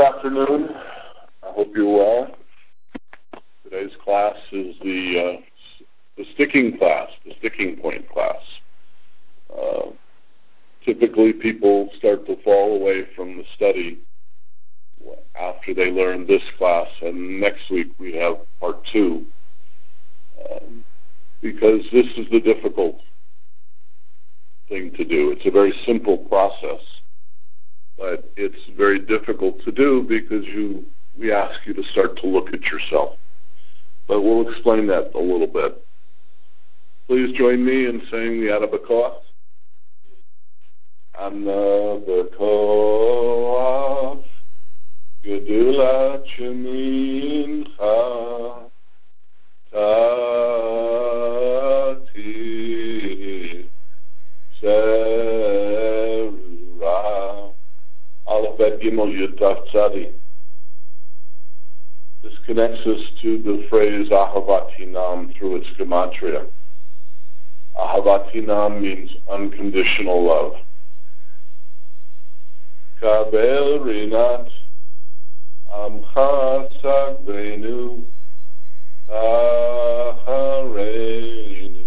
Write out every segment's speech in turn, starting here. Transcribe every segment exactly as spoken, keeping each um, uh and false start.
afternoon. I hope you're well. Today's class is the uh, the sticking class, the sticking point class. Uh, typically, people start to fall away from the study after they learn this class, and next week we have part two, um, because this is the difficult thing to do. It's a very simple process, but it's very difficult to do because you we ask you to start to look at yourself. But we'll explain that a little bit. Please join me in saying the Adabakoa. Adabakoa, Gedula Chemincha, Tati, Serura, Aleph Bet Gimel Yud Taf Tzadi. This connects us to the phrase Ahavat Hinam through its gematria. Ahavat Hinam means unconditional love. Kabel Rinat Amcha Sagvenu Tahareinu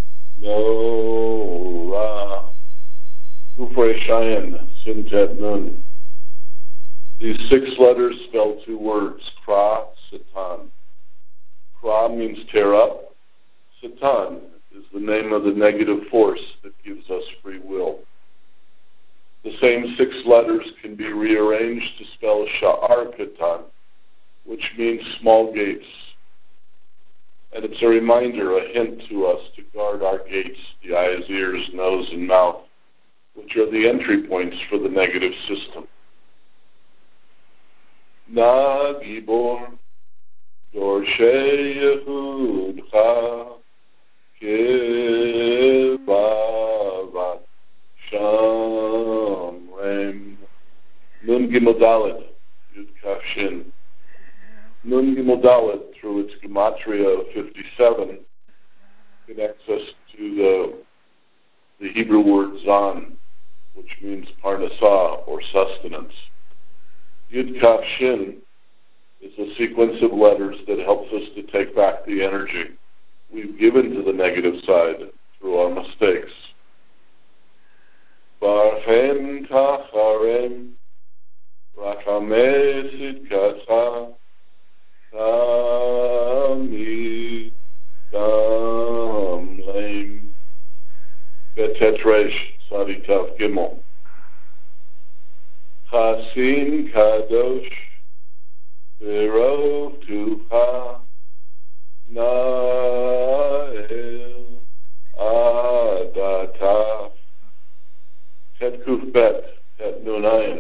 Nora Ufrei Shayan Sintet Nun. These six letters spell two words, Kra, Satan. Kra means tear up. Satan is the name of the negative force that gives us free will. The same six letters can be rearranged to spell Sha'ar Katan, which means small gates. And it's a reminder, a hint to us to guard our gates, the eyes, ears, nose, and mouth, which are the entry points for the negative system. Na Gibor, Dorshei Yehudcha, Kivavat, Shamrem, Nun Gimel Dalet, Yud Kaf Shin. Nun Gimel Dalet, through its gematria of fifty-seven, connects us to the, the Hebrew word Zan, which means parnasah, or sustenance. Yud Kaf Shin is a sequence of letters that helps us to take back the energy we've given to the negative side through our mistakes. Barchem Tacharem Rakamesid Katha Tamid Damleim Betetresh Saditav Gimel Chasin Kadosh Virov Tucha Nael Adataf Het Kuf Bet Het Nunayin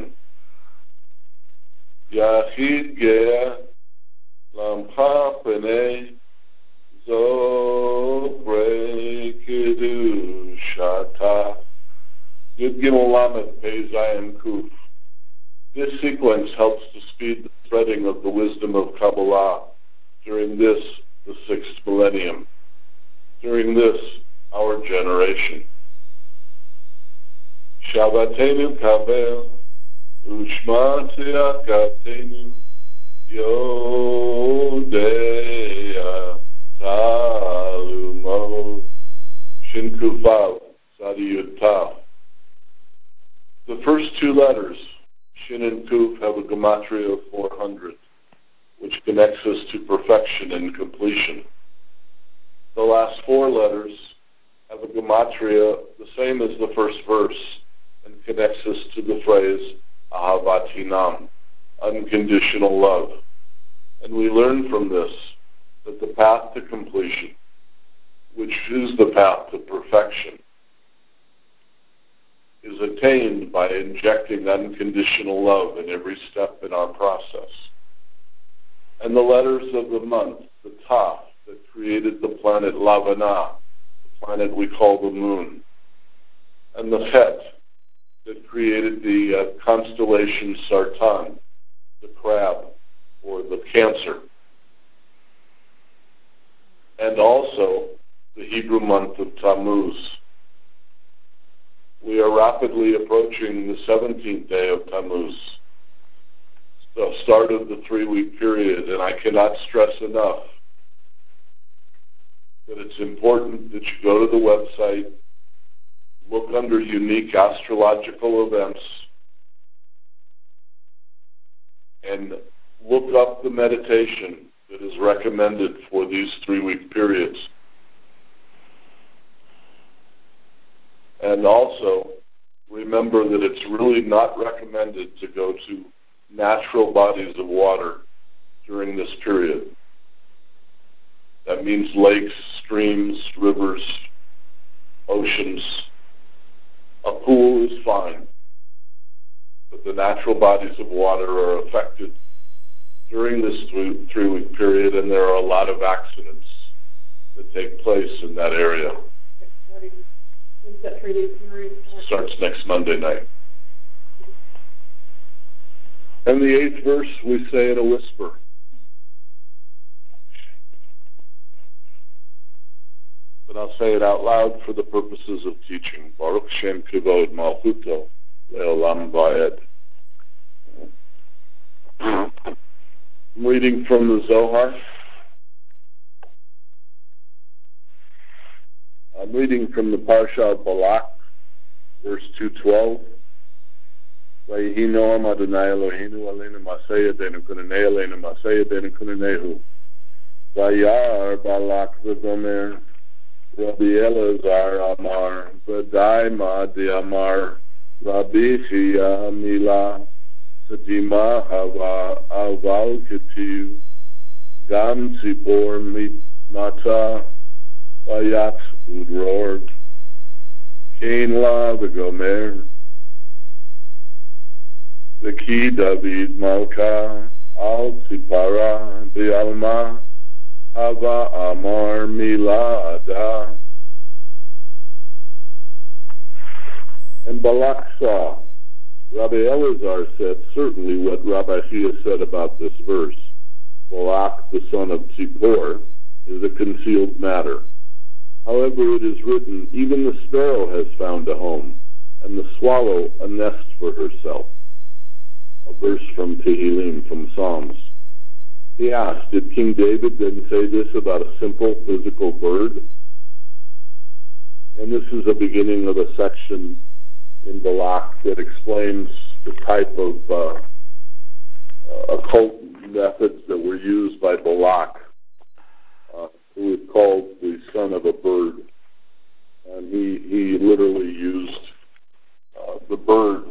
Yachid Gea Lamcha Penei Zobre Kedushata Yud Gimel Lamed Pei Zayin Kuf. This sequence helps to speed the spreading of the wisdom of Kabbalah during this, the sixth millennium, during this, our generation. Shabbatenu Kabel Ushma Tzedakatenu Yodea Talumo Shin Kufav Sadiyut Tav. The first two letters, Shin and Kuf, have a gematria of four hundred, which connects us to perfection and completion. The last four letters have a gematria the same as the first verse and connects us to the phrase Ahavat Hinam, unconditional love. And we learn from this that the path to completion, which is the path to perfection, is attained by injecting unconditional love in every step in our process. And the letters of the month, the Taf, that created the planet Lavana, the planet we call the moon, and the Het, that created the uh, constellation Sartan, the crab, or the cancer, and also the Hebrew month of Tammuz. We are rapidly approaching the seventeenth day of Tammuz. the start of the three-week period, and I cannot stress enough that it's important that you go to the website, look under unique astrological events, and look up the meditation that is recommended for these three-week periods. And also, remember that it's really not recommended to go to natural bodies of water during this period. That means lakes, streams, rivers, oceans. A pool is fine, but the natural bodies of water are affected during this three-week period, and there are a lot of accidents that take place in that area. When's that three-week period? Starts next Monday night. And the eighth verse we say in a whisper. But I'll say it out loud for the purposes of teaching. Baruch Shem Kivod Malchuto Le'olam Va'ed. I'm reading from the Zohar. I'm reading from the Parsha of Balak, verse two twelve. Vayihi Noam Adonai Eloheinu aleinu maseh yadenu kunanei aleinu maseh yadenu kunanehu. Vayar Balak v'gomer Rabbi Elazar Amar V'dai Ma de Amar Rabbi Chia Mila Sadima Hava Aval Ketiv Gam Tzipor Mata Vayat Udror Kain La V'gomer V'ki David Malka Al Tzipara B'alma Hava Amar Mila Ada. And Balak saw. Rabbi Elazar said certainly what Rabbi Chia said about this verse. Balak, the son of Zippor, is a concealed matter. However, it is written, even the sparrow has found a home, and the swallow a nest for herself. A verse from Tehillim, from Psalms. He asked, did King David then say this about a simple physical bird? And this is the beginning of a section in Balak that explains the type of uh, uh, occult methods that were used by Balak, uh, who is called the son of a bird. And he, he literally used uh, the bird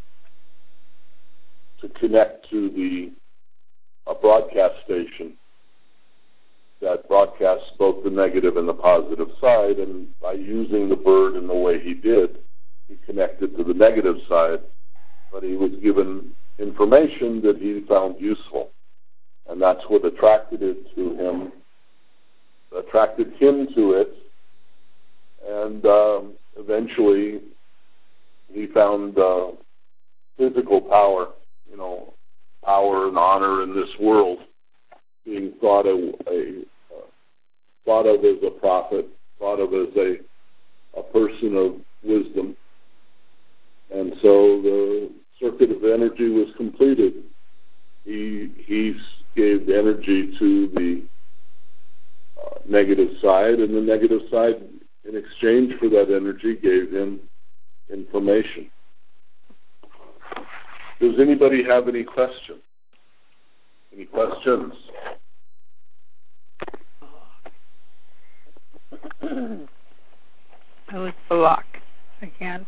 to connect to the a broadcast station that broadcasts both the negative and the positive side, and by using the bird in the way he did, he connected to the negative side, but he was given information that he found useful, and that's what attracted it to him, attracted him to it, and um, eventually he found uh, physical power, you know, power and honor in this world, being thought of, a, uh, thought of as a prophet, thought of as a, a person of wisdom. And so the circuit of energy was completed. He, he gave energy to the uh, negative side, and the negative side, in exchange for that energy, gave him information. Does anybody have any questions? Any questions? Who was Balak again?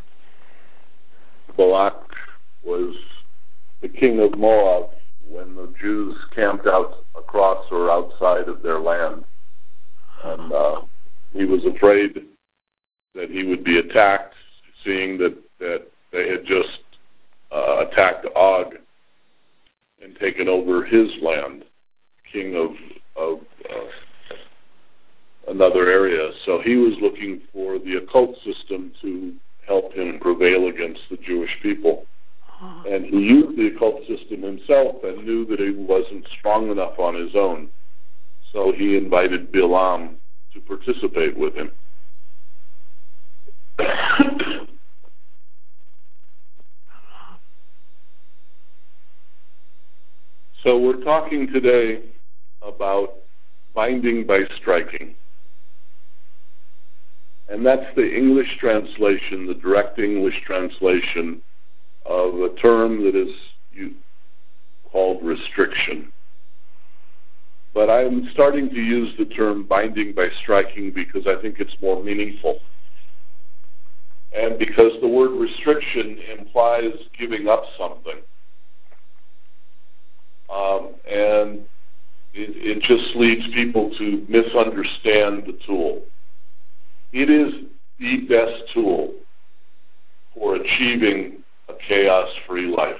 Balak was the king of Moab when the Jews camped out across or outside of their land. And uh, he was afraid that he would be attacked, seeing that, that they had just uh, attacked Og and taken over his land, king of, of uh, another area. So he was looking for the occult system to help him prevail against the Jewish people. And he used the occult system himself and knew that he wasn't strong enough on his own. So he invited Bilam to participate with him. So we're talking today about binding by striking. And that's the English translation, the direct English translation of a term that is called restriction. But I'm starting to use the term binding by striking because I think it's more meaningful. And because the word restriction implies giving up something. Um, and it, it just leads people to misunderstand the tool. It is the best tool for achieving a chaos-free life.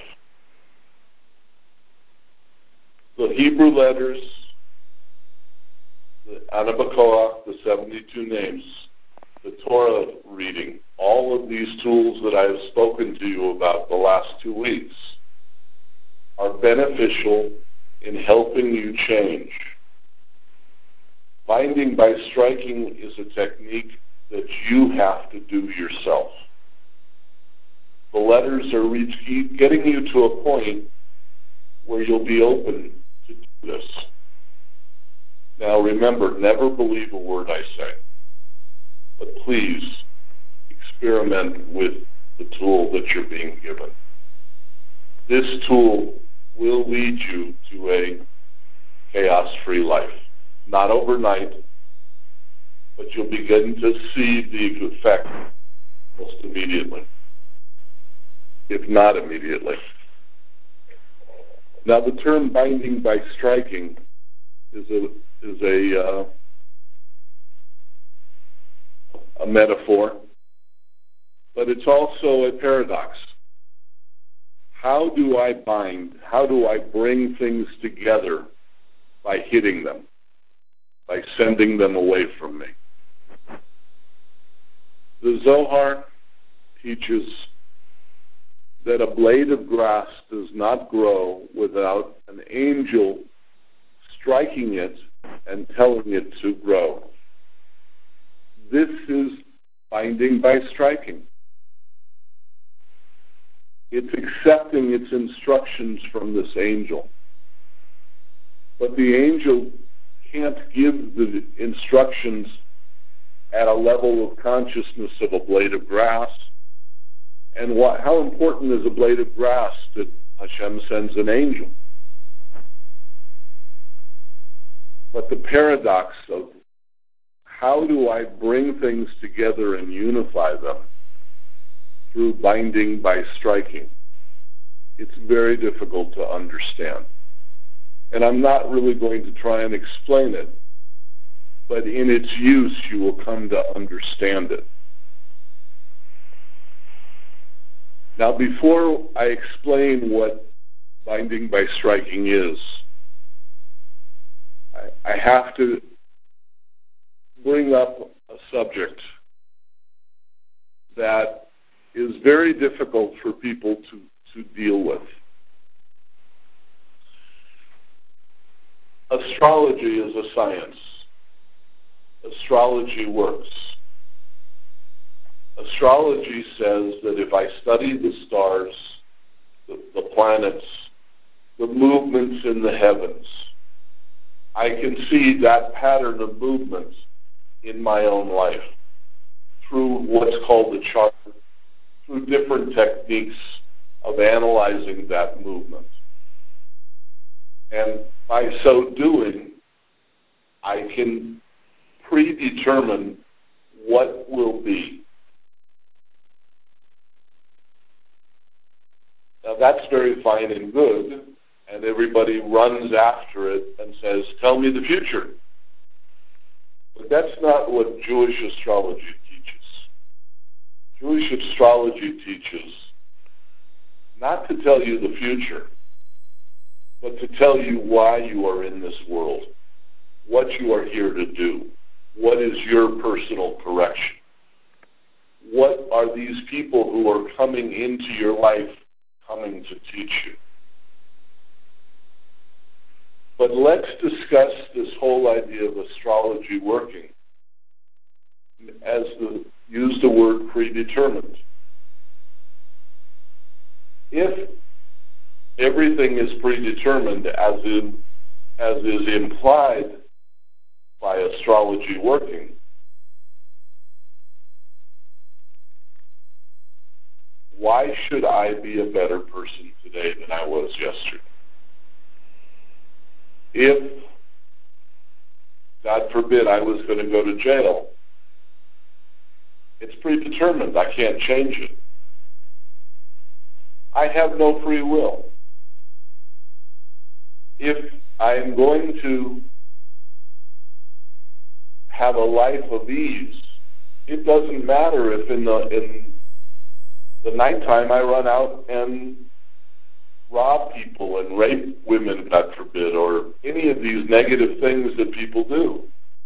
The Hebrew letters, the Anabacoa, the seventy-two names, the Torah reading, all of these tools that I have spoken to you about the last two weeks are beneficial in helping you change. Binding by striking is a technique that you have to do yourself. The letters are reach, getting you to a point where you'll be open to do this. Now remember, never believe a word I say, but please experiment with the tool that you're being given. This tool will lead you to a chaos-free life. Not overnight, but you'll begin to see the effect almost immediately, if not immediately. Now the term binding by striking is a, is a, uh, a metaphor, but it's also a paradox. How do I bind? How do I bring things together by hitting them, by sending them away from me? The Zohar teaches that a blade of grass does not grow without an angel striking it and telling it to grow. This is binding by striking. It's accepting its instructions from this angel. But the angel can't give the instructions at a level of consciousness of a blade of grass. And what, how important is a blade of grass that Hashem sends an angel? But the paradox of how do I bring things together and unify them through binding by striking? It's very difficult to understand. And I'm not really going to try and explain it, but in its use you will come to understand it. Now before I explain what binding by striking is, I, I have to bring up a subject that is very difficult for people to, to deal with. Astrology is a science. Astrology works. Astrology says that if I study the stars, the, the planets, the movements in the heavens, I can see that pattern of movement in my own life through what's called the chart, through different techniques of analyzing that movement. And by so doing, I can predetermine what will be. Now that's very fine and good, and everybody runs after it and says, tell me the future. But that's not what Jewish astrology teaches. Jewish astrology teaches not to tell you the future, but to tell you why you are in this world, what you are here to do, what is your personal correction. What are these people who are coming into your life coming to teach you? But let's discuss this whole idea of astrology working as the, use the word predetermined. If everything is predetermined as in, as is implied by astrology working, why should I be a better person today than I was yesterday? If, God forbid, I was going to go to jail, it's predetermined. I can't change it. I have no free will. If I'm going to have a life of ease, it doesn't matter if in the in the nighttime I run out and rob people and rape women, God forbid, or any of these negative things that people do.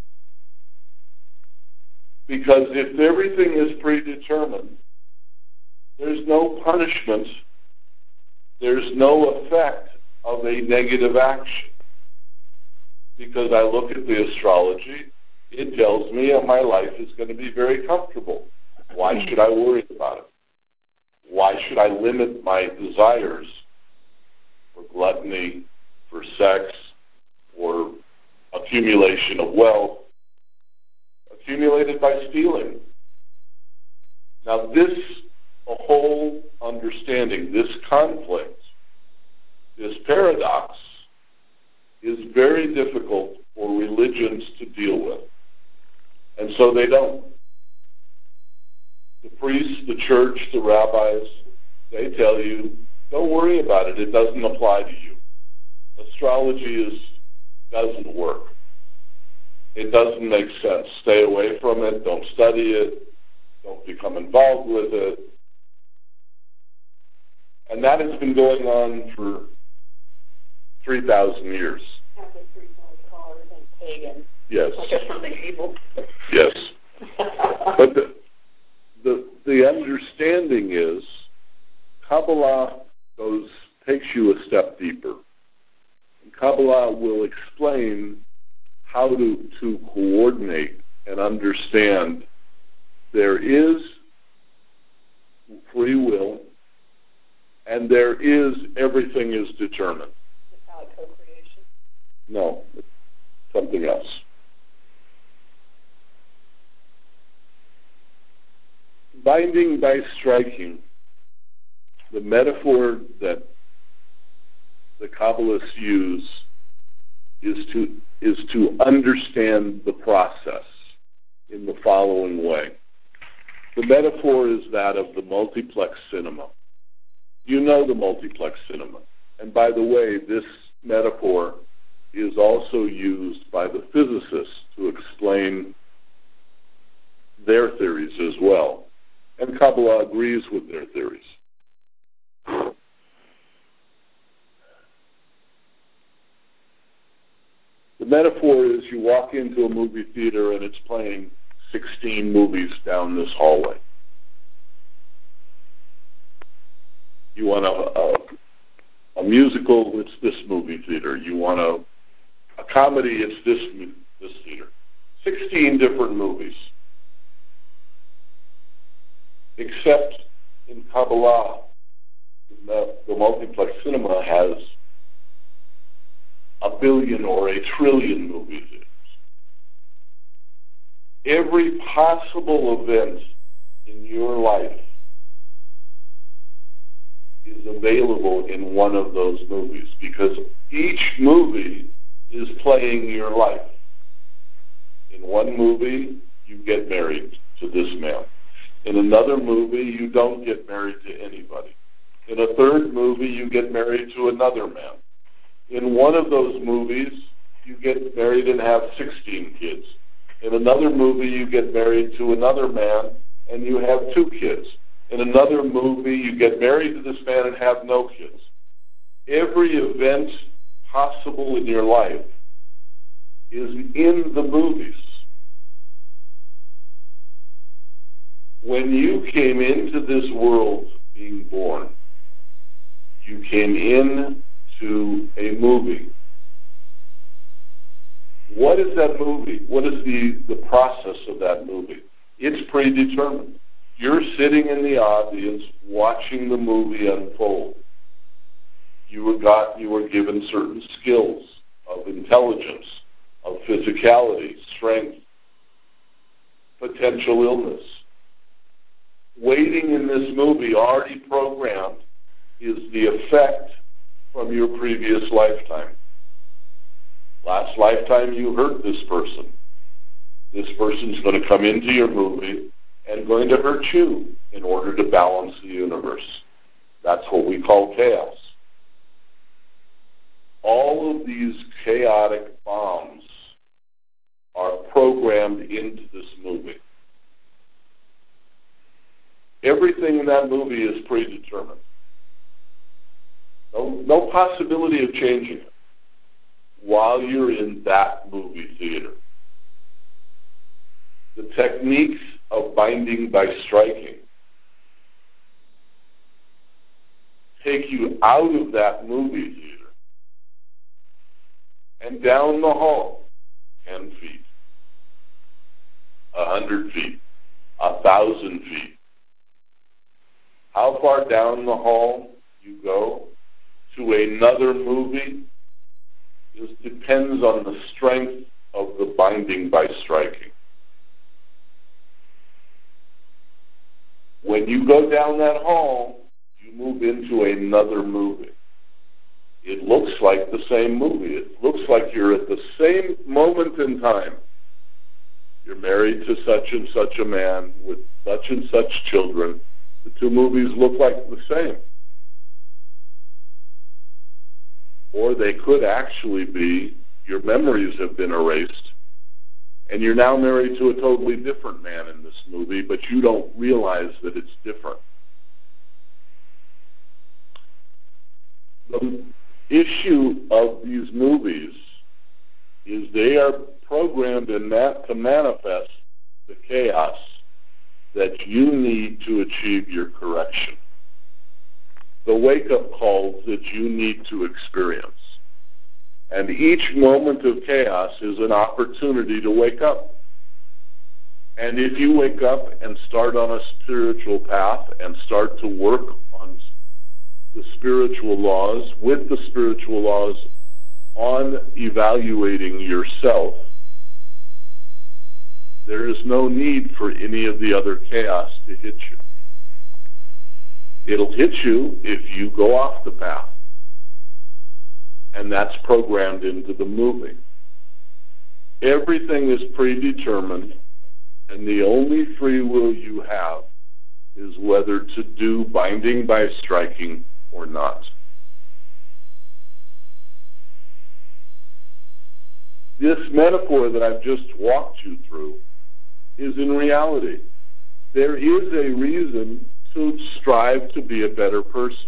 Because if everything is predetermined, there's no punishment, there's no effect of a negative action. Because I look at the astrology, it tells me that my life is going to be very comfortable. Why should I worry about it? Why should I limit my desires for gluttony, for sex, or accumulation of wealth, accumulated by stealing? Now this a whole understanding, this conflict, this paradox, is very difficult for religions to deal with. And so they don't. The priests, the church, the rabbis, they tell you, don't worry about it. It doesn't apply to you. Astrology is, doesn't work. It doesn't make sense. Stay away from it. Don't study it. Don't become involved with it. And that has been going on for three thousand years. Yes. Yes. But the, the, the understanding is Kabbalah goes, takes you a step deeper. And Kabbalah will explain how to, to coordinate and understand there is free will and there is everything is determined. Without co-creation? No, it's something else. Binding by striking, the metaphor that the Kabbalists use is to is to understand the process in the following way. The metaphor is that of the multiplex cinema. You know the multiplex cinema. And by the way, this metaphor is also used by the physicists to explain their theories as well. And Kabbalah agrees with their theories. The metaphor is you walk into a movie theater and it's playing sixteen movies down this hallway. You want a, a, a musical, it's this movie theater. You want a, a comedy, it's this, this theater. sixteen different movies. Except in Kabbalah, the, the multiplex cinema has a billion or a trillion movie theaters. Every possible event in your life is available in one of those movies because each movie is playing your life. In one movie, you get married to this man. In another movie, you don't get married to anybody. In a third movie, you get married to another man. In one of those movies, you get married and have sixteen kids. In another movie, you get married to another man and you have two kids. In another movie, you get married to this man and have no kids. Every event possible in your life is in the movies. When you came into this world being born, you came in to a movie. What is that movie? What is the, the process of that movie? It's predetermined. You're sitting in the audience watching the movie unfold. You were got, you were given certain skills of intelligence, of physicality, strength, potential illness. Waiting in this movie, already programmed, is the effect from your previous lifetime. Last lifetime you hurt this person. This person's going to come into your movie and going to hurt you in order to balance the universe. That's what we call chaos. All of these chaotic bombs are programmed into this movie. Everything in that movie is predetermined. No, no possibility of changing it while you're in that movie theater. The techniques of binding by striking take you out of that movie theater and down the hall, ten feet, a hundred feet, a thousand feet. How far down the hall you go to another movie is depends on the strength of the binding by striking. When you go down that hall, you move into another movie. It looks like the same movie. It looks like you're at the same moment in time. You're married to such and such a man with such and such children. The two movies look like the same. Or they could actually be, your memories have been erased, and you're now married to a totally different man in this movie, but you don't realize that it's different. The issue of these movies is they are programmed in that to manifest the chaos that you need to achieve your correction. The wake-up calls that you need to experience. And each moment of chaos is an opportunity to wake up. And if you wake up and start on a spiritual path and start to work on the spiritual laws, with the spiritual laws on evaluating yourself, there is no need for any of the other chaos to hit you. It'll hit you if you go off the path. And that's programmed into the movie. Everything is predetermined, and the only free will you have is whether to do binding by striking or not. This metaphor that I've just walked you through is in reality. There is a reason to strive to be a better person.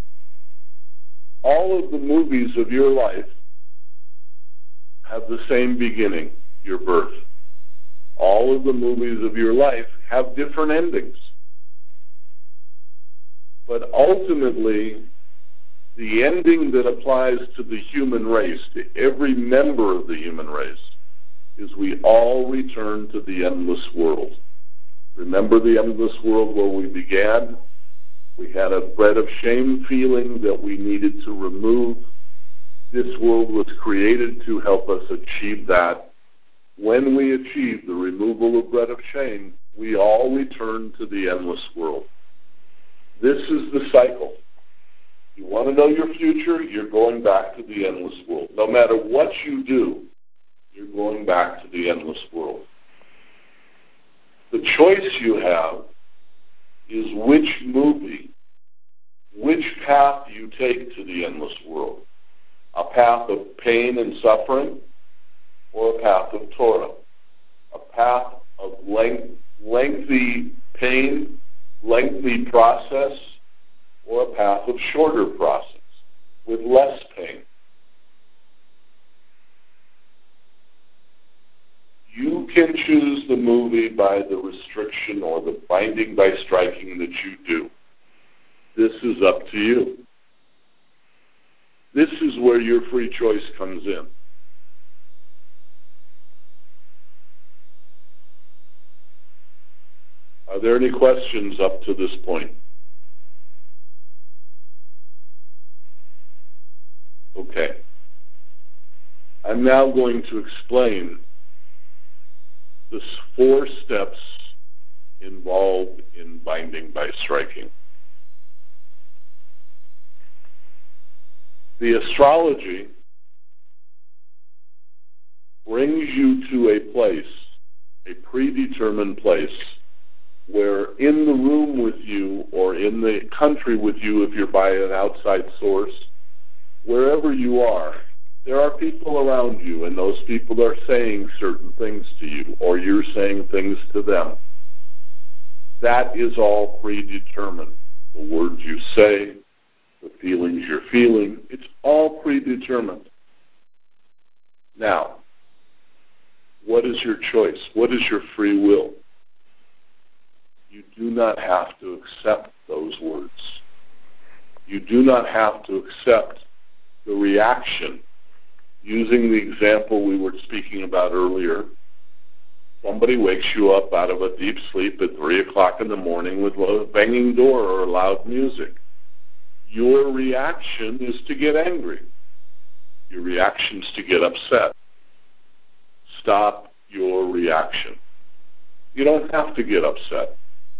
All of the movies of your life have the same beginning, your birth. All of the movies of your life have different endings. But ultimately, the ending that applies to the human race, to every member of the human race, is we all return to the endless world. Remember the endless world where we began? We had a bread of shame feeling that we needed to remove. This world was created to help us achieve that. When we achieve the removal of bread of shame, we all return to the endless world. This is the cycle. You want to know your future, you're going back to the endless world. No matter what you do, you're going back to the endless world. The choice you have is which movie, which path you take to the endless world. A path of pain and suffering, or a path of Torah. A path of length, lengthy pain, lengthy process, or a path of shorter process with less pain. You can choose the movie by the restriction or the binding by striking that you do. This is up to you. This is where your free choice comes in. Are there any questions up to this point? Okay. I'm now going to explain the four steps involved in binding by striking. The astrology brings you to a place, a predetermined place, where in the room with you or in the country with you, if you're by an outside source, wherever you are, there are people around you, and those people are saying certain things to you, or you're saying things to them. That is all predetermined. The words you say, the feelings you're feeling, it's all predetermined. Now, what is your choice? What is your free will? You do not have to accept those words. You do not have to accept the reaction. Using the example we were speaking about earlier, somebody wakes you up out of a deep sleep at three o'clock in the morning with a banging door or loud music. Your reaction is to get angry. Your reaction is to get upset. Stop your reaction. You don't have to get upset.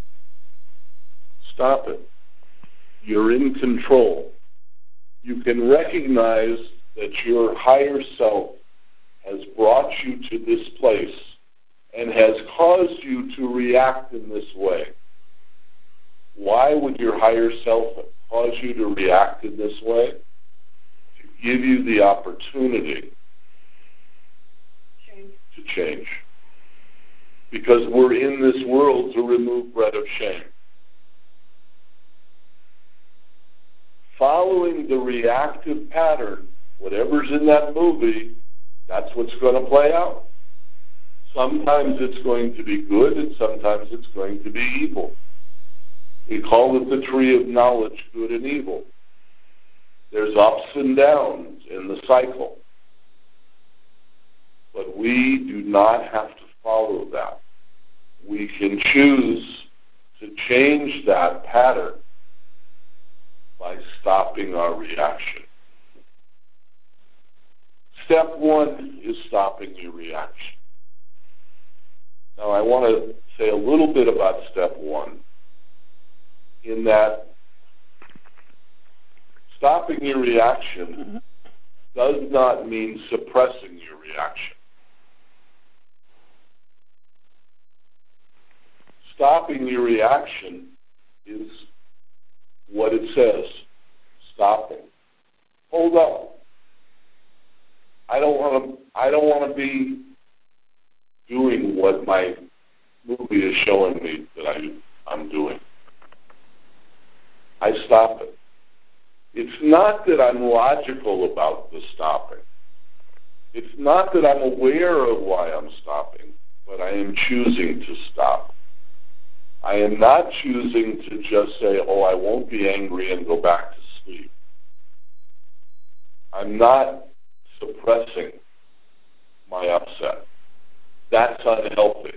Stop it. You're in control. You can recognize that your higher self has brought you to this place and has caused you to react in this way. Why would your higher self cause you to react in this way? To give you the opportunity Change. to change. Because we're in this world to remove bread of shame. Following the reactive pattern, whatever's in that movie, that's what's going to play out. Sometimes it's going to be good, and sometimes it's going to be evil. We call it the tree of knowledge, good and evil. There's ups and downs in the cycle. But we do not have to follow that. We can choose to change that pattern by stopping our reaction. Step one is stopping your reaction. Now I want to say a little bit about step one, in that stopping your reaction does not mean suppressing your reaction. Stopping your reaction is what it says. Stopping. Hold up. I don't want to. I don't want to be doing what my movie is showing me that I, I'm doing. I stop it. It's not that I'm logical about the stopping. It's not that I'm aware of why I'm stopping, but I am choosing to stop. I am not choosing to just say, oh, I won't be angry and go back to sleep. I'm not suppressing my upset. That's unhealthy.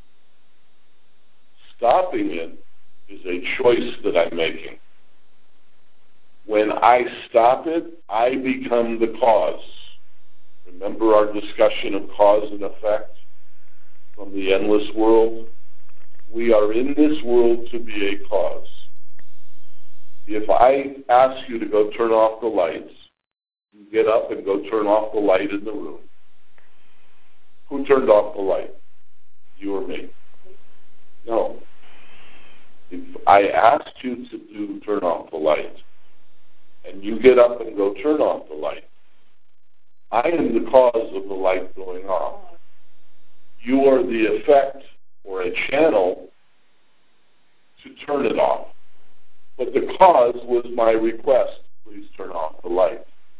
Stopping it is a choice that I'm making. When I stop it, I become the cause. Remember our discussion of cause and effect from the endless world? We are in this world to be a cause. If I ask you to go turn off the lights, you get up and go turn off the light in the room. Who turned off the light? You or me? No. If I asked you to do turn off the light, and you get up and go turn off the light, I am the cause of the light going off. You are the effect or a channel to turn it off. But the cause was my request, please turn off the light.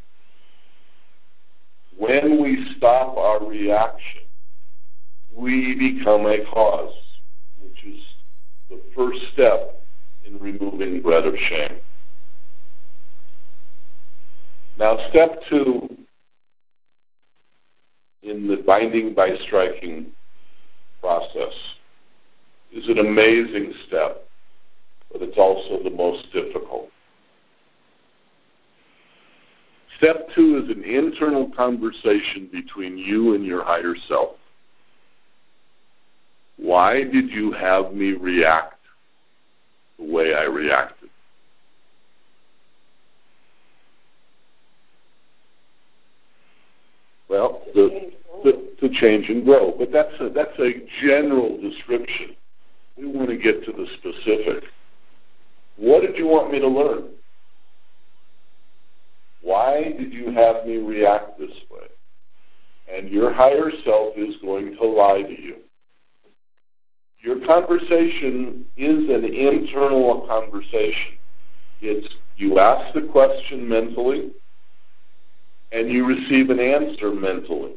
When we stop our reaction, we become a cause, which is the first step in removing bread of shame. Now, step two in the binding by striking process is an amazing step, but it's also the most difficult. Step two is an internal conversation between you and your higher self. Why did you have me react the way I reacted? Well, the, the, to change and grow. But that's a, that's a general description. We want to get to the specific. What did you want me to learn? Why did you have me react this way? And your higher self is going to lie to you. Your conversation is an internal conversation. It's you ask the question mentally, and you receive an answer mentally.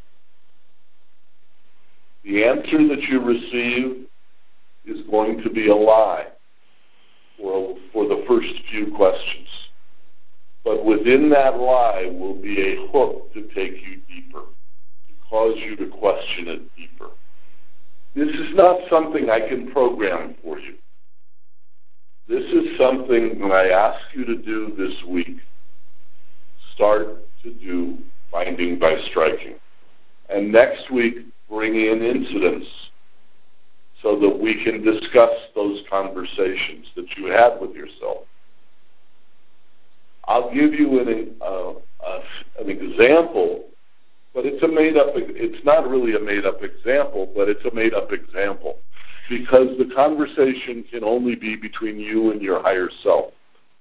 The answer that you receive is going to be a lie for, for the first few questions. But within that lie will be a hook to take you deeper, to cause you to question it deeper. This is not something I can program for you. This is something that I ask you to do this week. Start to do finding by striking. And next week, bring in incidents so that we can discuss those conversations that you had with yourself. I'll give you an, uh, uh, an example, but it's a made-up, it's not really a made-up example, but it's a made-up example because the conversation can only be between you and your higher self.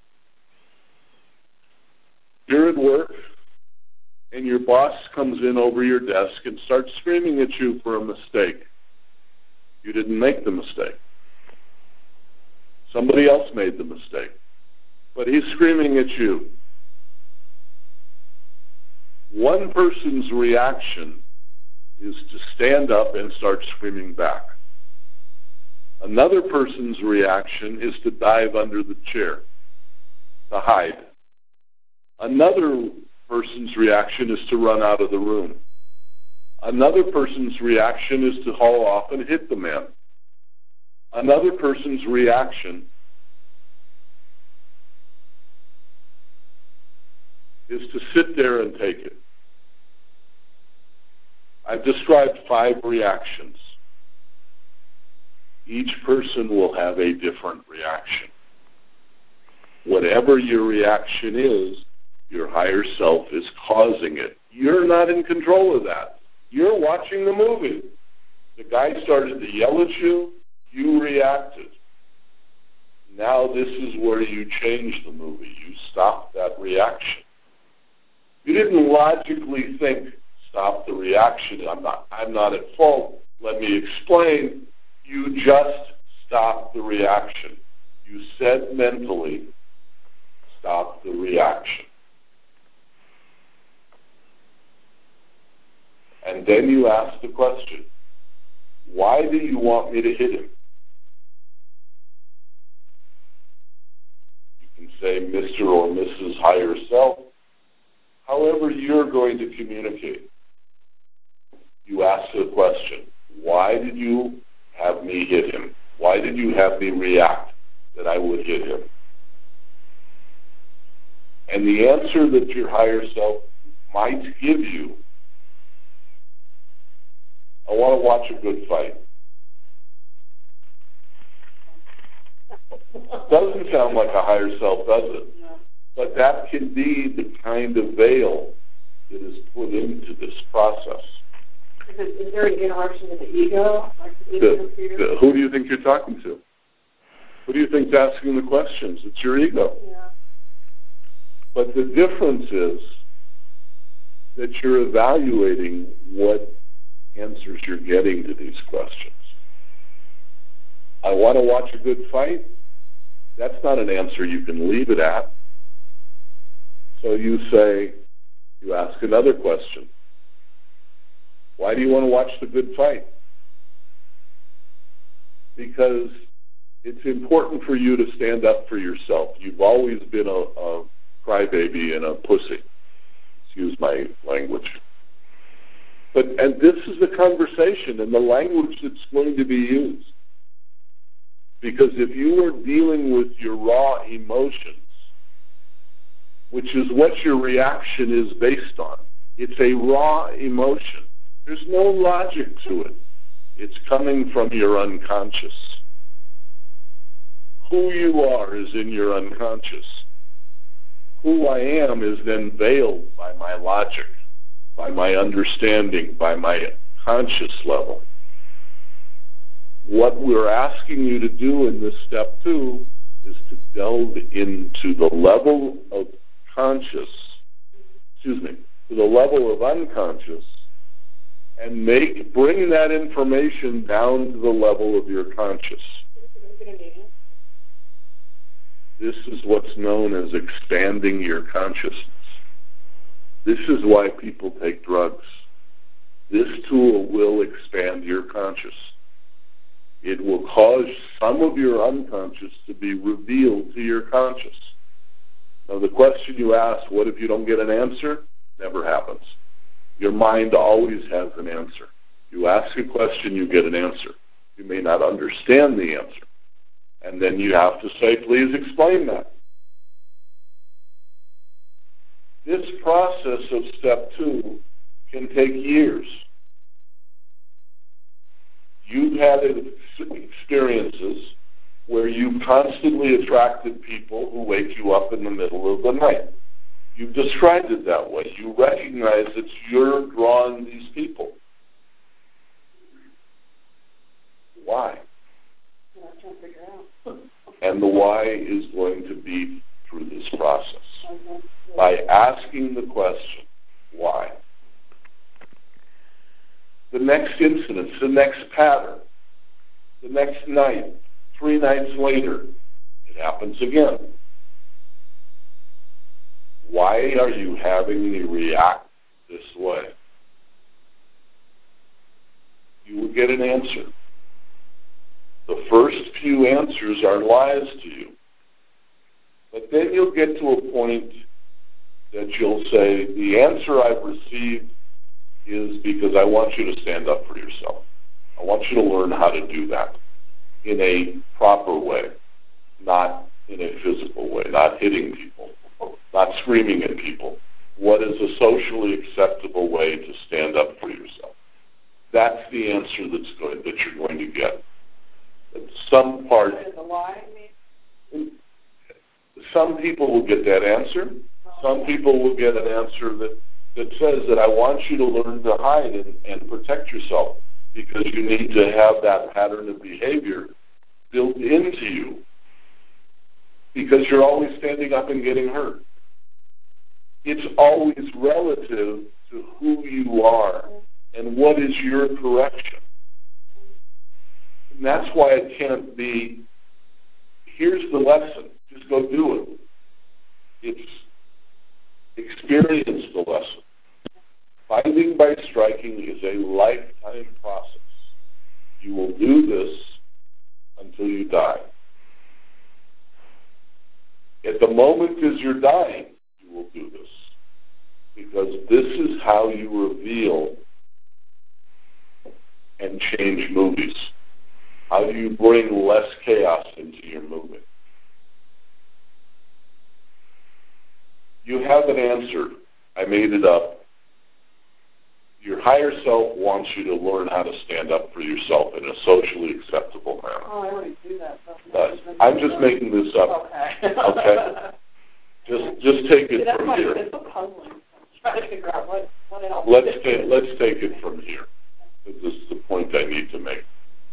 You're at work, and your boss comes in over your desk and starts screaming at you for a mistake. You didn't make the mistake. Somebody else made the mistake. But he's screaming at you. One person's reaction is to stand up and start screaming back. Another person's reaction is to dive under the chair, to hide. Another person's reaction is to run out of the room. Another person's reaction is to haul off and hit the man. Another person's reaction is to sit there and take it. I've described five reactions. Each person will have a different reaction. Whatever your reaction is, your higher self is causing it. You're not in control of that. You're watching the movie. The guy started to yell at you, you reacted. Now this is where you change the movie. You stop that reaction. You didn't logically think, stop the reaction. I'm not, I'm not at fault. Let me explain. You just stopped the reaction. You said mentally, stop the reaction. And then you ask the question, why do you want me to hit him? You can say Mister or Missus Higher Self. However you're going to communicate. You ask the question, why did you have me hit him? Why did you have me react that I would hit him? And the answer that your higher self might give you, I want to watch a good fight. Doesn't sound like a higher self, does it? No. But that can be the kind of veil that is put into this process. Is, it, is there an interaction with the ego? Like the ego The, the, who do you think you're talking to? Who do you think's asking the questions? It's your ego. Yeah. But the difference is that you're evaluating what answers you're getting to these questions. I want to watch a good fight. That's not an answer you can leave it at. So you say, you ask another question. Why do you want to watch the good fight? Because it's important for you to stand up for yourself. You've always been a, a crybaby and a pussy. Excuse my language. But, and this is the conversation and the language that's going to be used. Because if you are dealing with your raw emotions, which is what your reaction is based on. It's a raw emotion. There's no logic to it. It's coming from your unconscious. Who you are is in your unconscious. Who I am is then veiled by my logic, by my understanding, by my conscious level. What we're asking you to do in this step two is to delve into the level of conscious, excuse me, to the level of unconscious, and make bring that information down to the level of your conscious. This is what's known as expanding your consciousness. This is why people take drugs. This tool will expand your conscious. It will cause some of your unconscious to be revealed to your conscious. Now the question you ask, what if you don't get an answer? Never happens. Your mind always has an answer. You ask a question, you get an answer. You may not understand the answer. And then you have to say, please explain that. This process of step two can take years. You've had experiences where you've constantly attracted people who wake you up in the middle of the night. You've described it that way. You recognize that you're drawing these people. Why? I can't figure out. And the why is going to be through this process. Okay. By asking the question, why? The next incident, the next pattern, the next night, three nights later, it happens again. Why are you having me react this way? You will get an answer. The first few answers are lies to you. But then you'll get to a point that you'll say, the answer I've received is because I want you to stand up for yourself. I want you to learn how to do that in a proper way, not in a physical way, not hitting people, not screaming at people. What is a socially acceptable way to stand up for yourself? That's the answer that's going, that you're going to get. Some part, some people will get that answer. Some people will get an answer that, that says that I want you to learn to hide and, and protect yourself because you need to have that pattern of behavior built into you because you're always standing up and getting hurt. It's always relative to who you are and what is your correction. And that's why it can't be, here's the lesson, just go do it. It's experience the lesson. Fighting by striking is a lifetime process. You will do this until you die. At the moment as you're dying, you will do this. Because this is how you reveal and change movies. How do you bring less chaos into your movie? You have an answer. I made it up. Your higher self wants you to learn how to stand up for yourself in a socially acceptable manner. Oh, I already do that. Uh, I'm just making this up. Okay. Okay? Just just take it See, from that's here. why it's so puzzling. Trying to figure out what, what else. Let's take, let's take it from here. This is the point I need to make.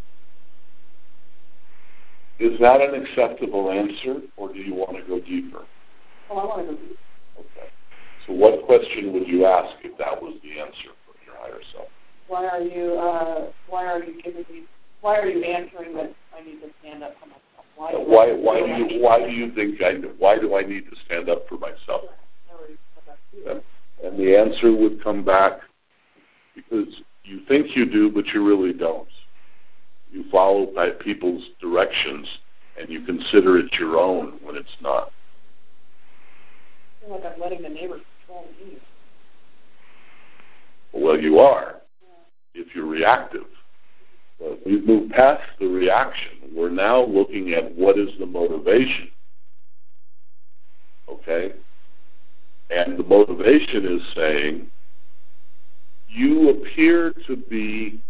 Is that an acceptable answer, or do you want to go deeper? Oh, I want to go deeper. Okay. So what question would you ask if that was the answer from your higher self? Why are you, uh, why are you giving me, why are you answering that I need to stand up for myself? Why, why, why do you, why do you think I, why do I need to stand up for myself? And, and the answer would come back because you think you do, but you really don't. You follow by people's directions, and you consider it your own when it's not. I feel like I'm letting the neighbors control me. Well, you are, if you're reactive. But we've moved past the reaction. We're now looking at what is the motivation. Okay? And the motivation is saying, you appear to be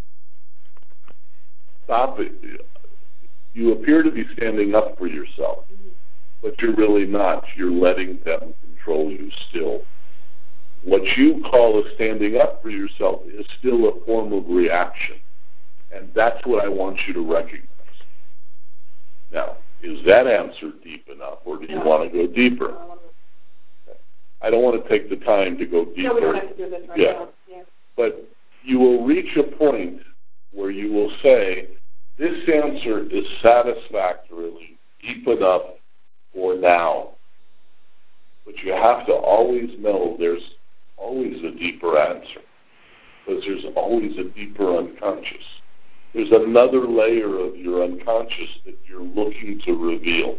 stopping, you appear to be standing up for yourself, but you're really not. You're letting them control you still. What you call a standing up for yourself is still a form of reaction. And that's what I want you to recognize. Now, is that answer deep enough, or do you want to go deeper? I don't want to take the time to go deeper. No, we don't have to do this right yeah. now. Yeah. But you will reach a point where you will say, this answer is satisfactorily deep enough for now. But you have to always know there's always a deeper answer, because there's always a deeper unconscious. There's another layer of your unconscious that you're looking to reveal.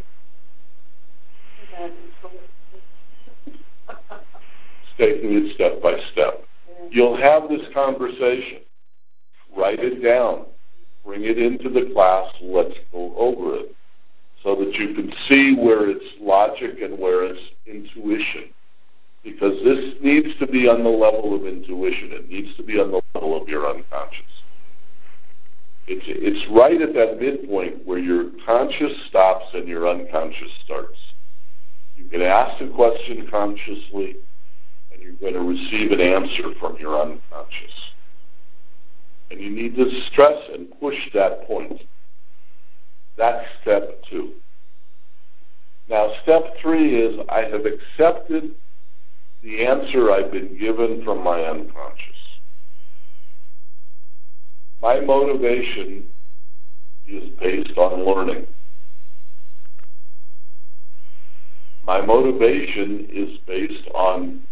Taking it step by step. You'll have this conversation. Write it down. Bring it into the class. Let's go over it so that you can see where it's logic and where it's intuition. Because this needs to be on the level of intuition. It needs to be on the level of your unconscious. It's, it's right at that midpoint where your conscious stops and your unconscious starts. You can ask a question consciously, and you're going to receive an answer from your unconscious. And you need to stress and push that point. That's step two. Now, step three is I have accepted the answer I've been given from my unconscious. My motivation is based on learning. My motivation is based on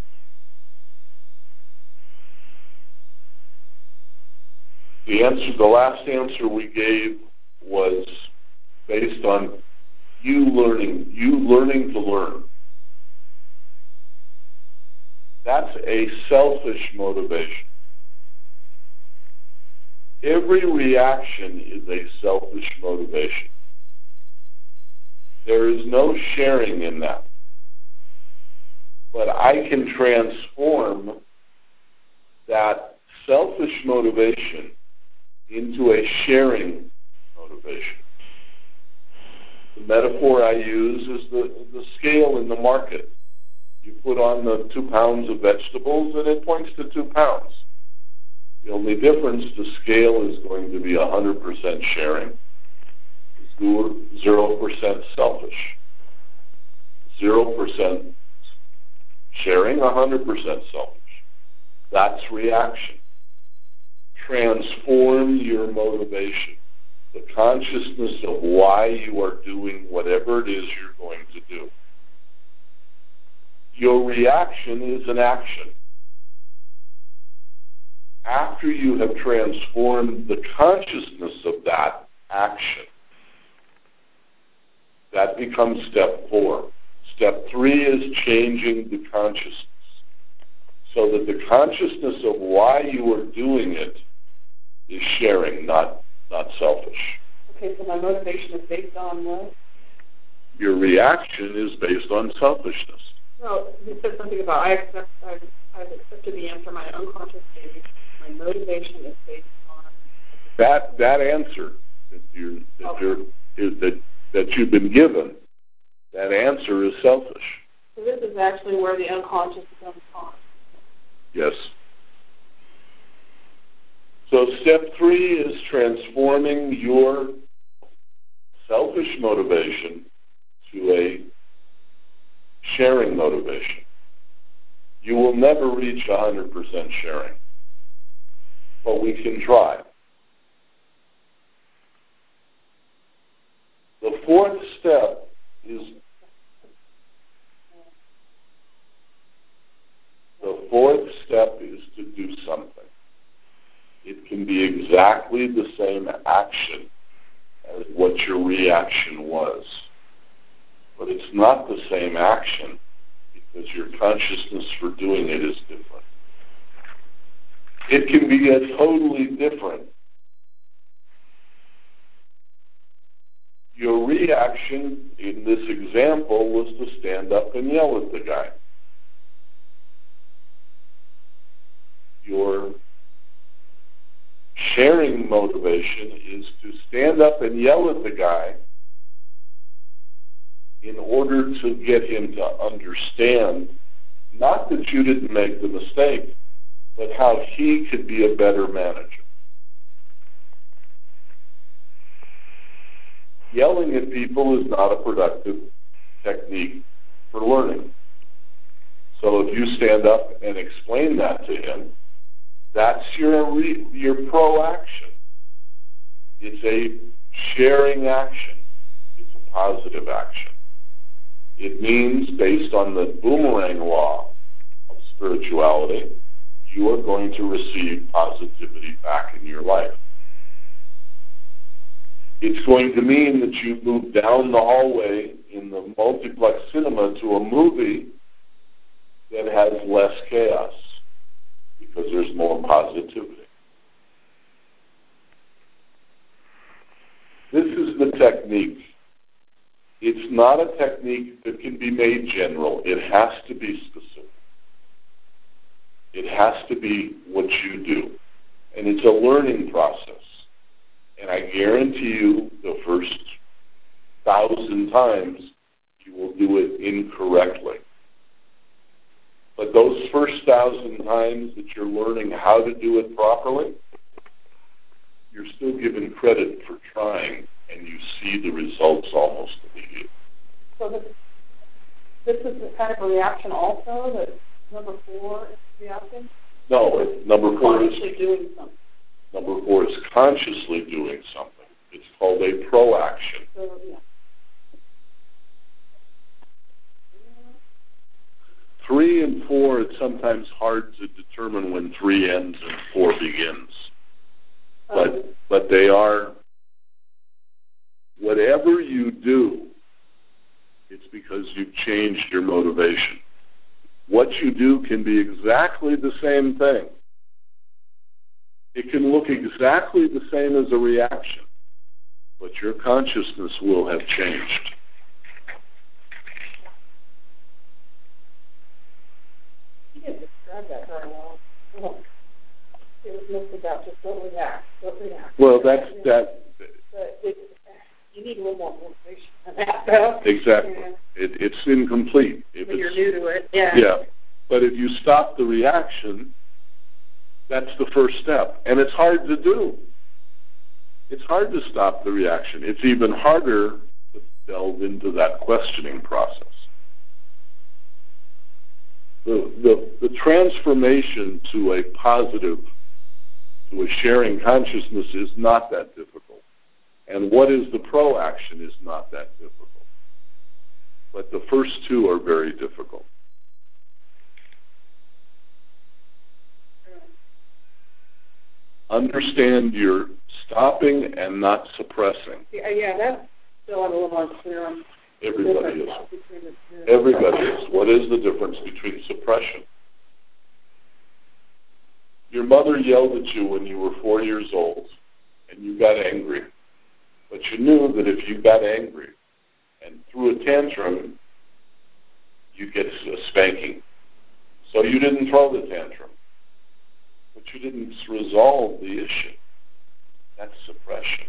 the answer. The last answer we gave was based on you learning, you learning to learn. That's a selfish motivation. Every reaction is a selfish motivation. There is no sharing in that. But I can transform that selfish motivation into a sharing motivation. The metaphor I use is the, the scale in the market. You put on the two pounds of vegetables and it points to two pounds. The only difference, the scale is going to be one hundred percent sharing, zero percent selfish. zero percent sharing, one hundred percent selfish. That's reaction. Transform your motivation, the consciousness of why you are doing whatever it is you're going to do. Your reaction is an action. After you have transformed the consciousness of that action, that becomes step four. Step three is changing the consciousness so that the consciousness of why you are doing it is sharing, not, not selfish. Okay, so my motivation is based on what? Your reaction is based on selfishness. No, you said something about I accept, I've, I've accepted the answer my unconscious gave me. My motivation is based on that that answer that you that okay. you're is that that you've been given. That answer is selfish. So this is actually where the unconscious becomes conscious. Yes. So step three is transforming your selfish motivation to a sharing motivation. You will never reach one hundred percent sharing, but we can try. The fourth step is the fourth step is to do something. It can be exactly the same action as what your reaction was, but it's not the same action because your consciousness for doing it is different. It can be a totally different. Your reaction in this example was to stand up and yell at the guy. sharing motivation is to stand up and yell at the guy in order to get him to understand, not that you didn't make the mistake, but how he could be a better manager. Yelling at people is not a productive technique for learning. So if you stand up and explain that to him, that's your, re, your pro-action. It's a sharing action. It's a positive action. It means, based on the boomerang law of spirituality, you are going to receive positivity back in your life. It's going to mean that you move down the hallway in the multiplex cinema to a movie that has less chaos because there's more positivity. This is the technique. It's not a technique that can be made general. It has to be specific. It has to be what you do. And it's a learning process. And I guarantee you the first thousand times you will do it incorrectly. But those first thousand times that you're learning how to do it properly, you're still given credit for trying, and you see the results almost immediately. So this, this is the kind of a reaction also, that number four is reacting? No, number four is consciously doing something. Number four is consciously doing something. It's called a pro-action. So, yeah. Three and four, it's sometimes hard to determine when three ends and four begins. But, um, but they are, whatever you do, it's because you've changed your motivation. What you do can be exactly the same thing. It can look exactly the same as a reaction, but your consciousness will have changed. You didn't describe that very well. Well, it was mostly about just don't react, don't react. Well, that's that. But it, you need a little more motivation than that, though. Exactly. Yeah. It, it's incomplete. If when it's, you're new to it, yeah. Yeah. But if you stop the reaction, that's the first step. And it's hard to do. It's hard to stop the reaction. It's even harder to delve into that questioning process. The, the, the transformation to a positive, to a sharing consciousness is not that difficult. And what is the pro-action is not that difficult. But the first two are very difficult. Understand you're stopping and not suppressing. Yeah, yeah, that's still a little more clear on. Everybody is. Everybody is. What is the difference between suppression? Your mother yelled at you when you were four years old, and you got angry. But you knew that if you got angry and threw a tantrum, you'd get a spanking. So you didn't throw the tantrum. But you didn't resolve the issue. That's suppression.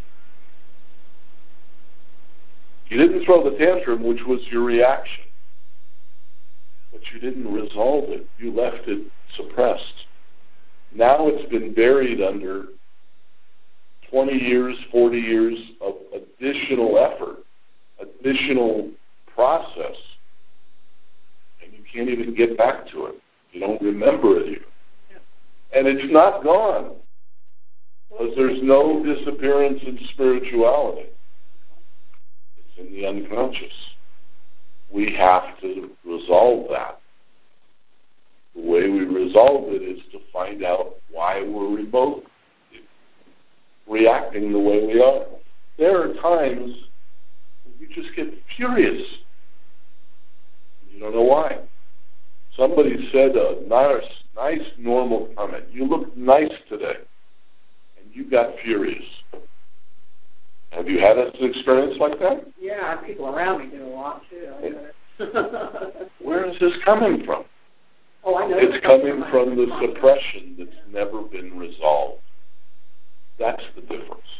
You didn't throw the tantrum, which was your reaction. But you didn't resolve it. You left it suppressed. Now it's been buried under twenty years, forty years of additional effort, additional process, and you can't even get back to it. You don't remember it even. And it's not gone, because there's no disappearance in spirituality. It's in the unconscious. We have to resolve that. The way we resolve it is to find out why we're remote, reacting the way we are. There are times when you just get furious. You don't know why. Somebody said a nice, nice normal comment. You look nice today. And you got furious. Have you had an experience like that? Yeah, people around me do a lot too. Where is this coming from? Oh, I know. It's coming from the suppression that's never been resolved. That's the difference.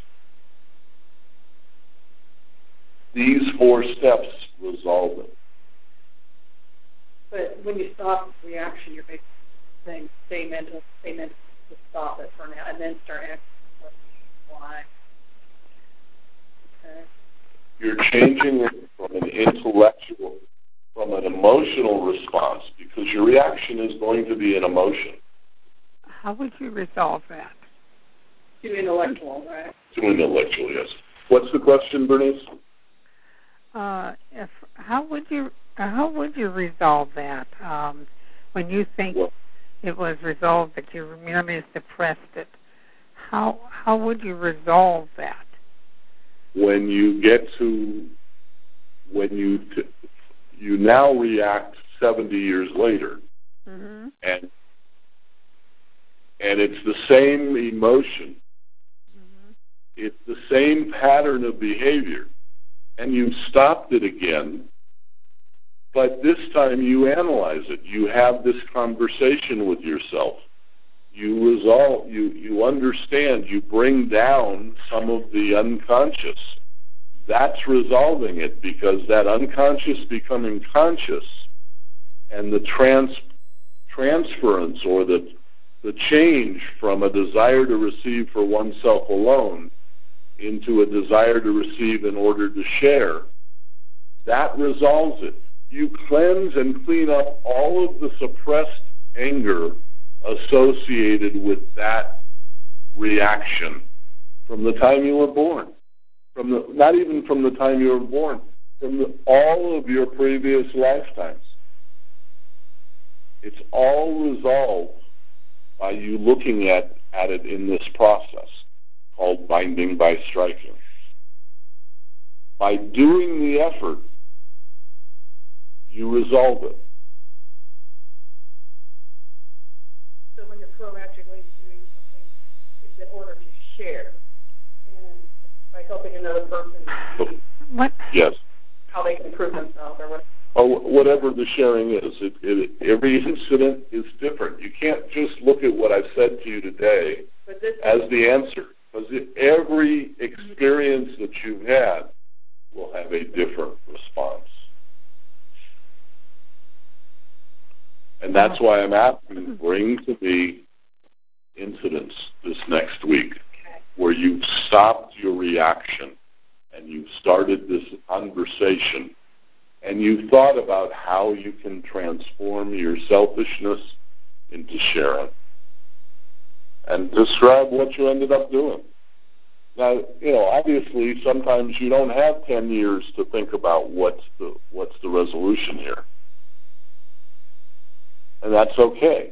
These four steps resolve it. But when you stop reaction, you're basically saying stay mental, stay mental to stop it for now, and then start asking why. Okay. You're changing it from an intellectual, from an emotional response, because your reaction is going to be an emotion. How would you resolve that? To intellectual, right? To intellectual, yes. What's the question, Bernice? Uh, if how would you how would you resolve that um, when you think Well, it was resolved that you merely suppressed it? How how would you resolve that? when you get to, when you t- you now react seventy years later, Mm-hmm. and and it's the same emotion, Mm-hmm. it's the same pattern of behavior, and you've stopped it again, but this time you analyze it. You have this conversation with yourself. You resolve, you, you understand, you bring down some of the unconscious. That's resolving it, because that unconscious becoming conscious and the trans, transference or the, the change from a desire to receive for oneself alone into a desire to receive in order to share, that resolves it. You cleanse and clean up all of the suppressed anger associated with that reaction from the time you were born. From the, not even from the time you were born, from the, all of your previous lifetimes. It's all resolved by you looking at, at it in this process called binding by striking. By doing the effort, you resolve it. So when you're proactively doing something, it's in order to share, and by helping another person, What? Yes. how they can improve themselves or what. Or whatever the sharing is. It, it, every incident is different. You can't just look at what I've said to you today But this as the answer, because every experience that you've had will have a different response. And that's why I'm asking, bring to me incidents this next week where you've stopped your reaction and you've started this conversation and you've thought about how you can transform your selfishness into sharing. And describe what you ended up doing. Now, you know, obviously sometimes you don't have ten years to think about what's the, what's the resolution here. And that's okay.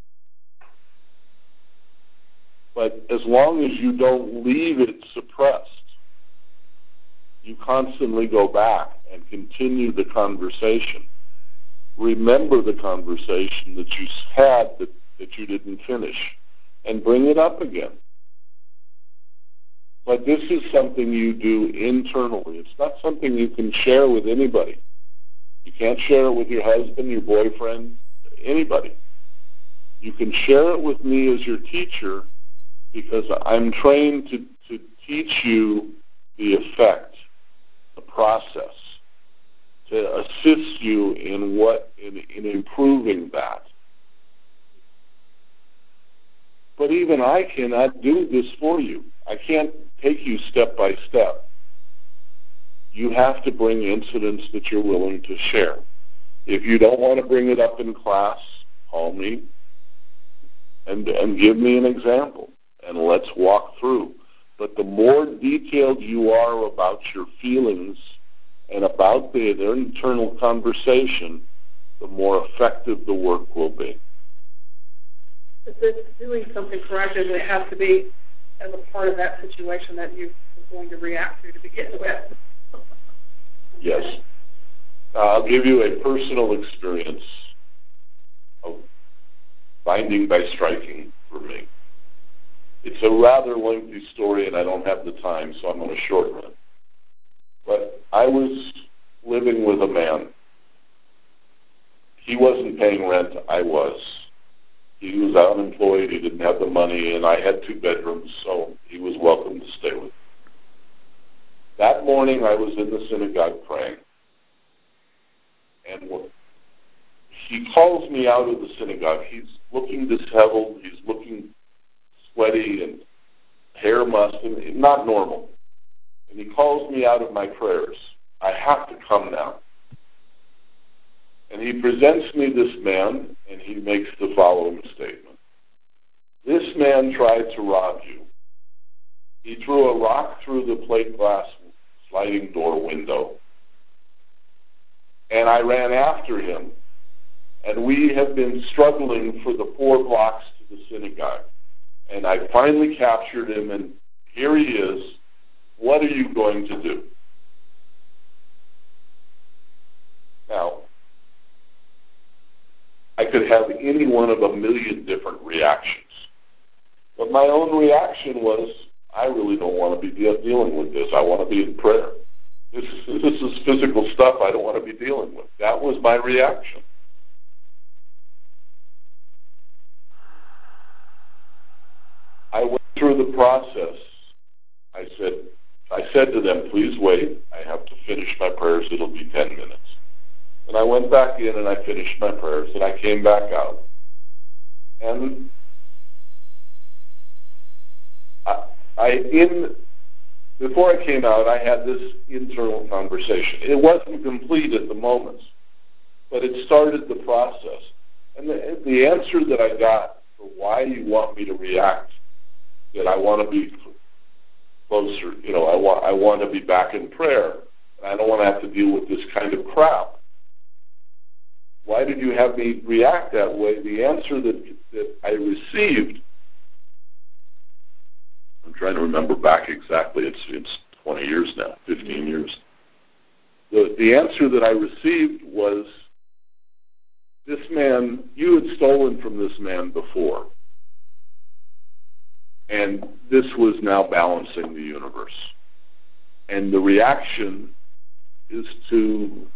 But as long as you don't leave it suppressed, you constantly go back and continue the conversation. Remember the conversation that you had that, that you didn't finish and bring it up again. But this is something you do internally. It's not something you can share with anybody. You can't share it with your husband, your boyfriend, anybody. You can share it with me as your teacher because I'm trained to, to teach you the effect, the process, to assist you in what in, in improving that. But even I cannot do this for you. I can't take you step by step. You have to bring incidents that you're willing to share. If you don't want to bring it up in class, call me and, and give me an example, and let's walk through. But the more detailed you are about your feelings and about the, their internal conversation, the more effective the work will be. If it's doing something corrective, it has to be as a part of that situation that you are going to react to to begin with. Yes. I'll give you a personal experience of binding by striking for me. It's a rather lengthy story, and I don't have the time, so I'm going to shorten it. But I was living with a man. He wasn't paying rent. I was. He was unemployed. He didn't have the money, and I had two bedrooms, so he was morning I was in the synagogue praying, and he calls me out of the synagogue. He's looking disheveled. He's looking sweaty and hair mussed, and not normal. And he calls me out of my prayers. I have to come now. And he presents me this man, and he makes the following statement. This man tried to rob you. He threw a rock through the plate glass sliding door window. And I ran after him. And we have been struggling for the four blocks to the synagogue. And I finally captured him, and here he is. What are you going to do? Now, I could have any one of a million different reactions. But my own reaction was, I really don't want to be de- dealing with this. I want to be in prayer. This, this is physical stuff I don't want to be dealing with. That was my reaction. I went through the process. I said, I said to them, please wait. I have to finish my prayers. It'll be ten minutes. And I went back in and I finished my prayers, and I came back out. And I, I in before I came out, I had this internal conversation. It wasn't complete at the moment, but it started the process. And the, the answer that I got for why you want me to react, that I want to be closer, you know, I want I want to be back in prayer, and I don't want to have to deal with this kind of crap. Why did you have me react that way? The answer that, that I received, I'm trying to remember back exactly, it's, it's twenty years now, fifteen years. The, the answer that I received was, this man, you had stolen from this man before, and this was now balancing the universe. And the reaction is to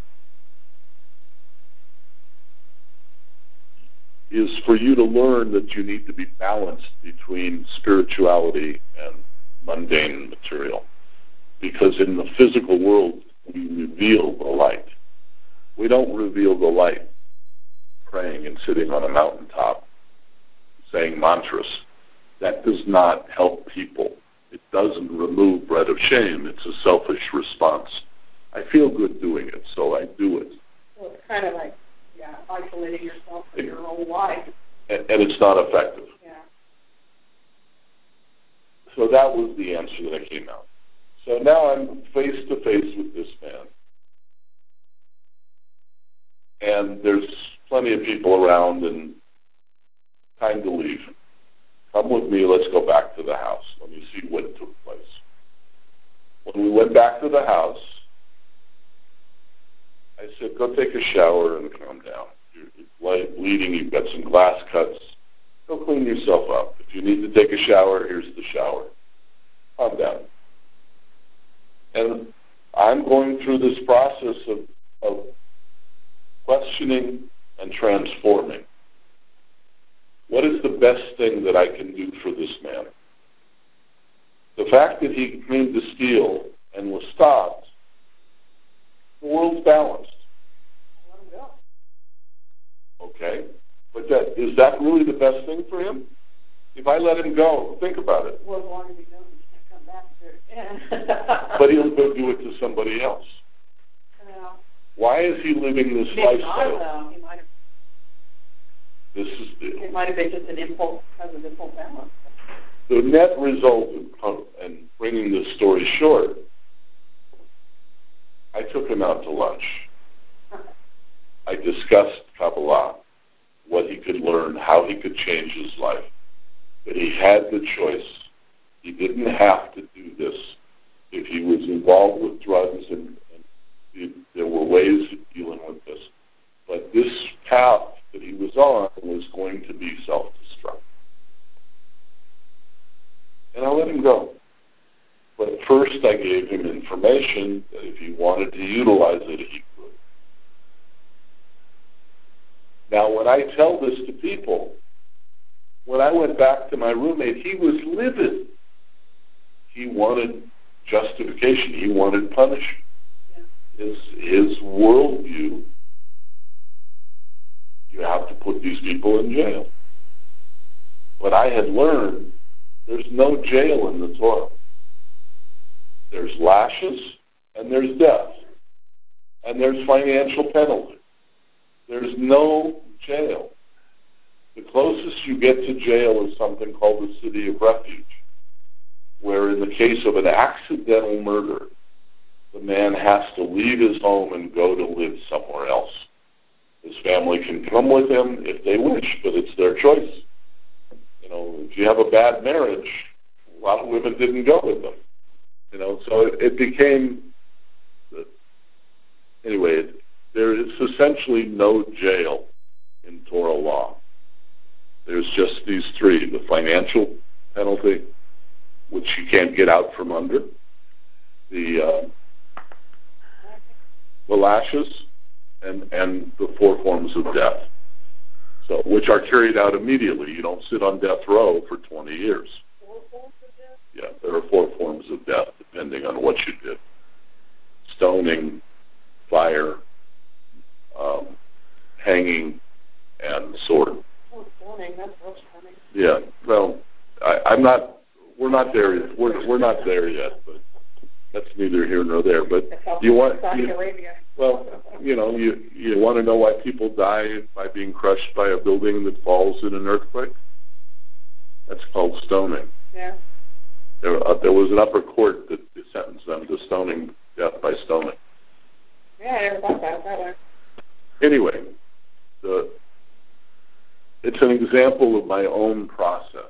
is for you to learn that you need to be balanced between spirituality and mundane material. Because in the physical world, we reveal the light. We don't reveal the light praying and sitting on a mountaintop saying mantras. That does not help people. It doesn't remove bread of shame. It's a selfish response. I feel good doing it, so I do it. So it's kind of like, yeah, isolating yourself from your own life. And, and it's not effective. Yeah. So that was the answer that I came out. So now I'm face to face with this man. And there's plenty of people around and time to leave. Come with me, let's go back to the house. Let me see what took place. When we went back to the house, I said, go take a shower and calm down. You're bleeding, you've got some glass cuts. Go clean yourself up. If you need to take a shower, here's the shower. Calm down. And I'm going through this process of, of questioning and transforming. What is the best thing that I can do for this man? The fact that he came to steal and was stopped, the world's balanced. Let him go. Okay? But that, is that really the best thing for him? If I let him go, think about it. Well, as long as he knows he can't come back to it again. But he'll go do it to somebody else. Yeah. Why is he living this Maybe lifestyle? not, though. He might have, This is the, it might have been just an impulse because of this whole balance. the net result of and bringing this story short. I took him out to lunch. I discussed Kabbalah, what he could learn, how he could change his life. But he had the choice. He didn't have to do this. If he was involved with drugs, and, and it, there were ways of dealing with this. But this path that he was on was going to be self-destruct. And I let him go. But first I gave him information that if he wanted to utilize it, he could. Now, when I tell this to people, when I went back to my roommate, he was livid. He wanted justification. He wanted punishment. Yeah. His, his worldview, you have to put these people in jail. But I had learned there's no jail in the Torah. There's lashes and there's death. And there's financial penalty. There's no jail. The closest you get to jail is something called the city of refuge, where in the case of an accidental murder, the man has to leave his home and go to live somewhere else. His family can come with him if they wish, but it's their choice. You know, if you have a bad marriage, a lot of women didn't go with them. You know, so it, it became, anyway, it, there is essentially no jail in Torah law. There's just these three: the financial penalty, which you can't get out from under, the uh, the lashes, and and the four forms of death. So, which are carried out immediately. You don't sit on death row for twenty years. Four forms of death? Yeah, there are four forms of death depending on what you did: stoning, fire, um, hanging, and sword. Oh, stoning. That's real stunning. Yeah. Well, I, I'm not. We're not there. Yet. We're we're not there yet. But that's neither here nor there. But you want. Saudi You, Arabia. well, you know, you you want to know why people die by being crushed by a building that falls in an earthquake? That's called stoning. Yeah. There, uh, there was an upper court that sentenced them to stoning, death by stoning. Yeah, I never thought about it that way. Anyway, the, it's an example of my own process.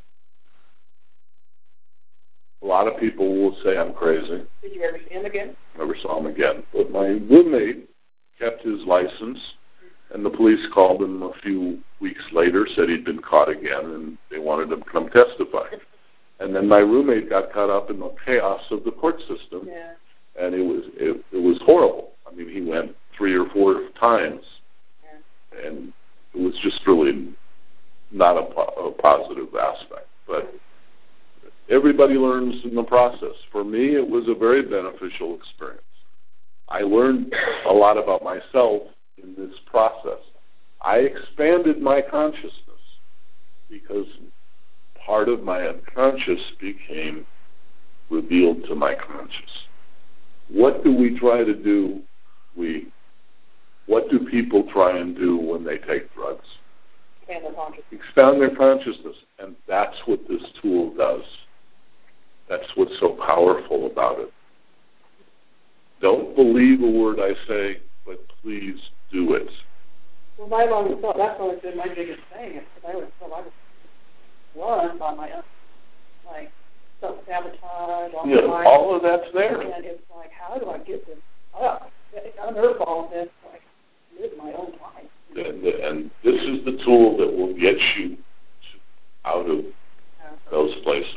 A lot of people will say I'm crazy. Did you ever see him again? Never saw him again. But my roommate kept his license, and the police called him a few weeks later, said he'd been caught again, and they wanted him to come testify. And then my roommate got caught up in the chaos of the court system, Yeah. and it was it, it was horrible. I mean, he went three or four times, Yeah. and it was just really not a, po- a positive aspect. But everybody learns in the process. For me, it was a very beneficial experience. I learned a lot about myself in this process. I expanded my consciousness because part of my unconscious became revealed to my conscious. What do we try to do? We, what do people try and do when they take drugs? Expand their consciousness. Expand their consciousness, and that's what this tool does. That's what's so powerful about it. Don't believe a word I say, but please do it. Well, my long thought, that's always been my biggest thing, is because I always felt I was run by my own, like, self-sabotage, all, Yeah, my, all of that's there. and it's like, how do I get this up? Unearth all of this, so I can live my own life. And, and this is the tool that will get you out of Yeah. those places.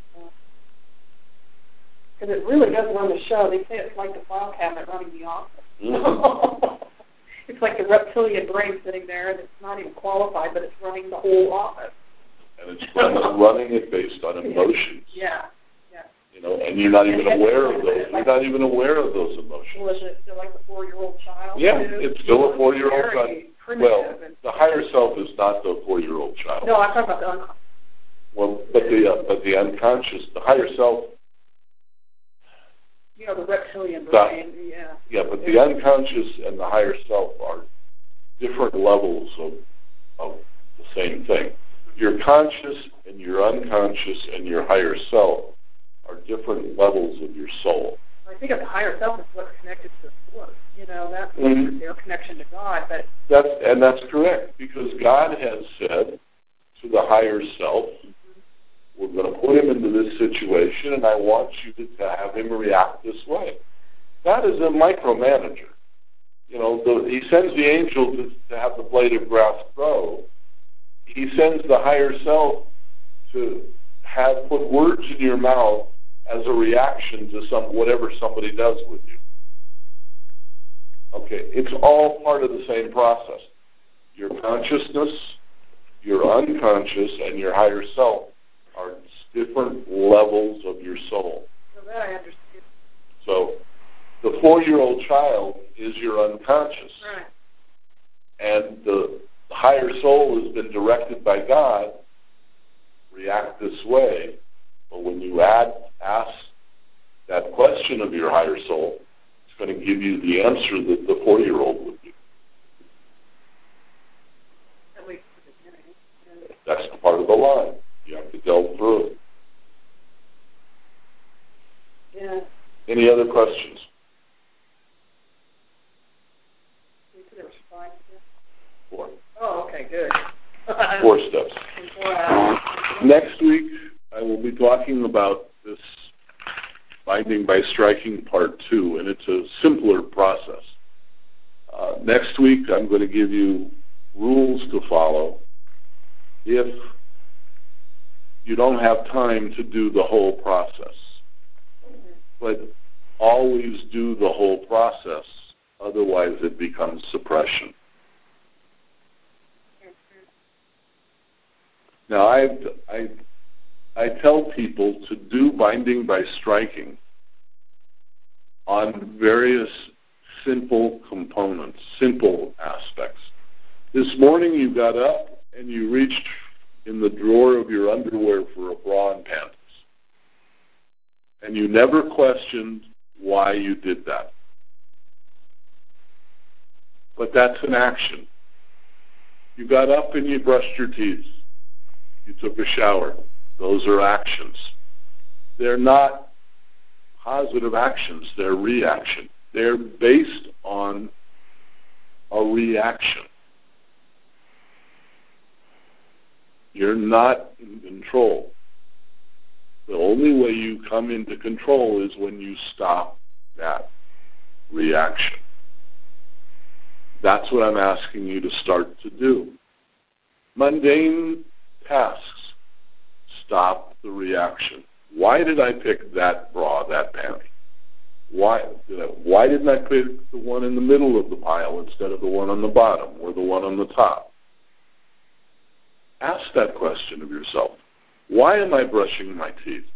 Because it really does run the show. They say it's like the file cabinet running the office. Mm-hmm. It's like the reptilian brain sitting there that's not even qualified, but it's running the whole office. And it's running, running it based on emotions. Yeah, yeah. You know, and you're not even aware of those. You're not even aware of those emotions. Was it still like the four-year-old child? Yeah, too? it's still a four-year-old Very child. primitive Well, and- the higher self is not the four-year-old child. No, I'm talking about the unconscious. Well, but the uh, but the unconscious, the higher self. You know, the reptilian The- brain. Yeah. Yeah, but the unconscious and the higher self are different levels of of the same thing. Your conscious and your unconscious and your higher self are different levels of your soul. I think of the higher self is what's connected to the source. You know, that's Mm-hmm. their connection to God. But That's, and that's correct, because God has said to the higher self, we're going to put him into this situation, and I want you to, to have him react this way. God is a micromanager. You know, the, he sends the angel to, to have the blade of grass grow. He sends the higher self to have put words in your mouth as a reaction to some whatever somebody does with you. Okay, it's all part of the same process. Your consciousness, your unconscious, and your higher self are different levels of your soul. so So that I understand. So the four-year-old child is your unconscious. Right. And the higher soul has been directed by God, react this way. But when you add, ask that question of your higher soul, it's going to give you the answer that the four-year-old would give. At least at the beginning. And That's part of the line. You have to delve through it. yeah. Any other questions? You said there was five steps? Four. Oh, okay, good. Four steps. And four hours. Next week, I will be talking about this binding by striking part two, and it's a simpler process. Uh, next week, I'm going to give you rules to follow if you don't have time to do the whole process. But always do the whole process, otherwise it becomes suppression. Now, I, I, I tell people to do binding by striking on various simple components, simple aspects. This morning you got up and you reached in the drawer of your underwear for a bra and panties. And you never questioned why you did that. But that's an action. You got up and you brushed your teeth. You took a shower. Those are actions. They're not positive actions. They're reaction. They're based on a reaction. You're not in control. The only way you come into control is when you stop that reaction. That's what I'm asking you to start to do. Mundane tasks. Stop the reaction. Why did I pick that bra, that panty? Why did I, why didn't I pick the one in the middle of the pile instead of the one on the bottom or the one on the top? Ask that question of yourself. Why am I brushing my teeth?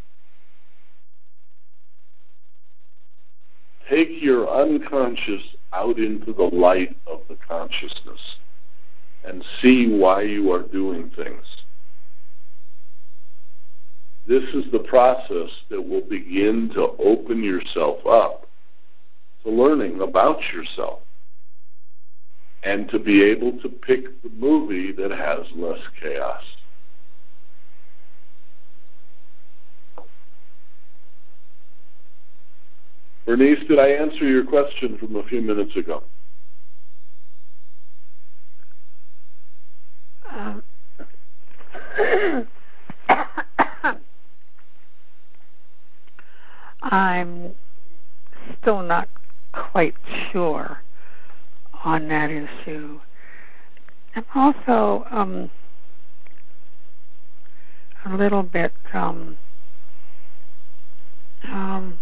Take your unconscious out into the light of the consciousness and see why you are doing things. This is the process that will begin to open yourself up to learning about yourself and to be able to pick the movie that has less chaos. Bernice, did I answer your question from a few minutes ago? Um, I'm still not quite sure on that issue. And also um, a little bit um, um,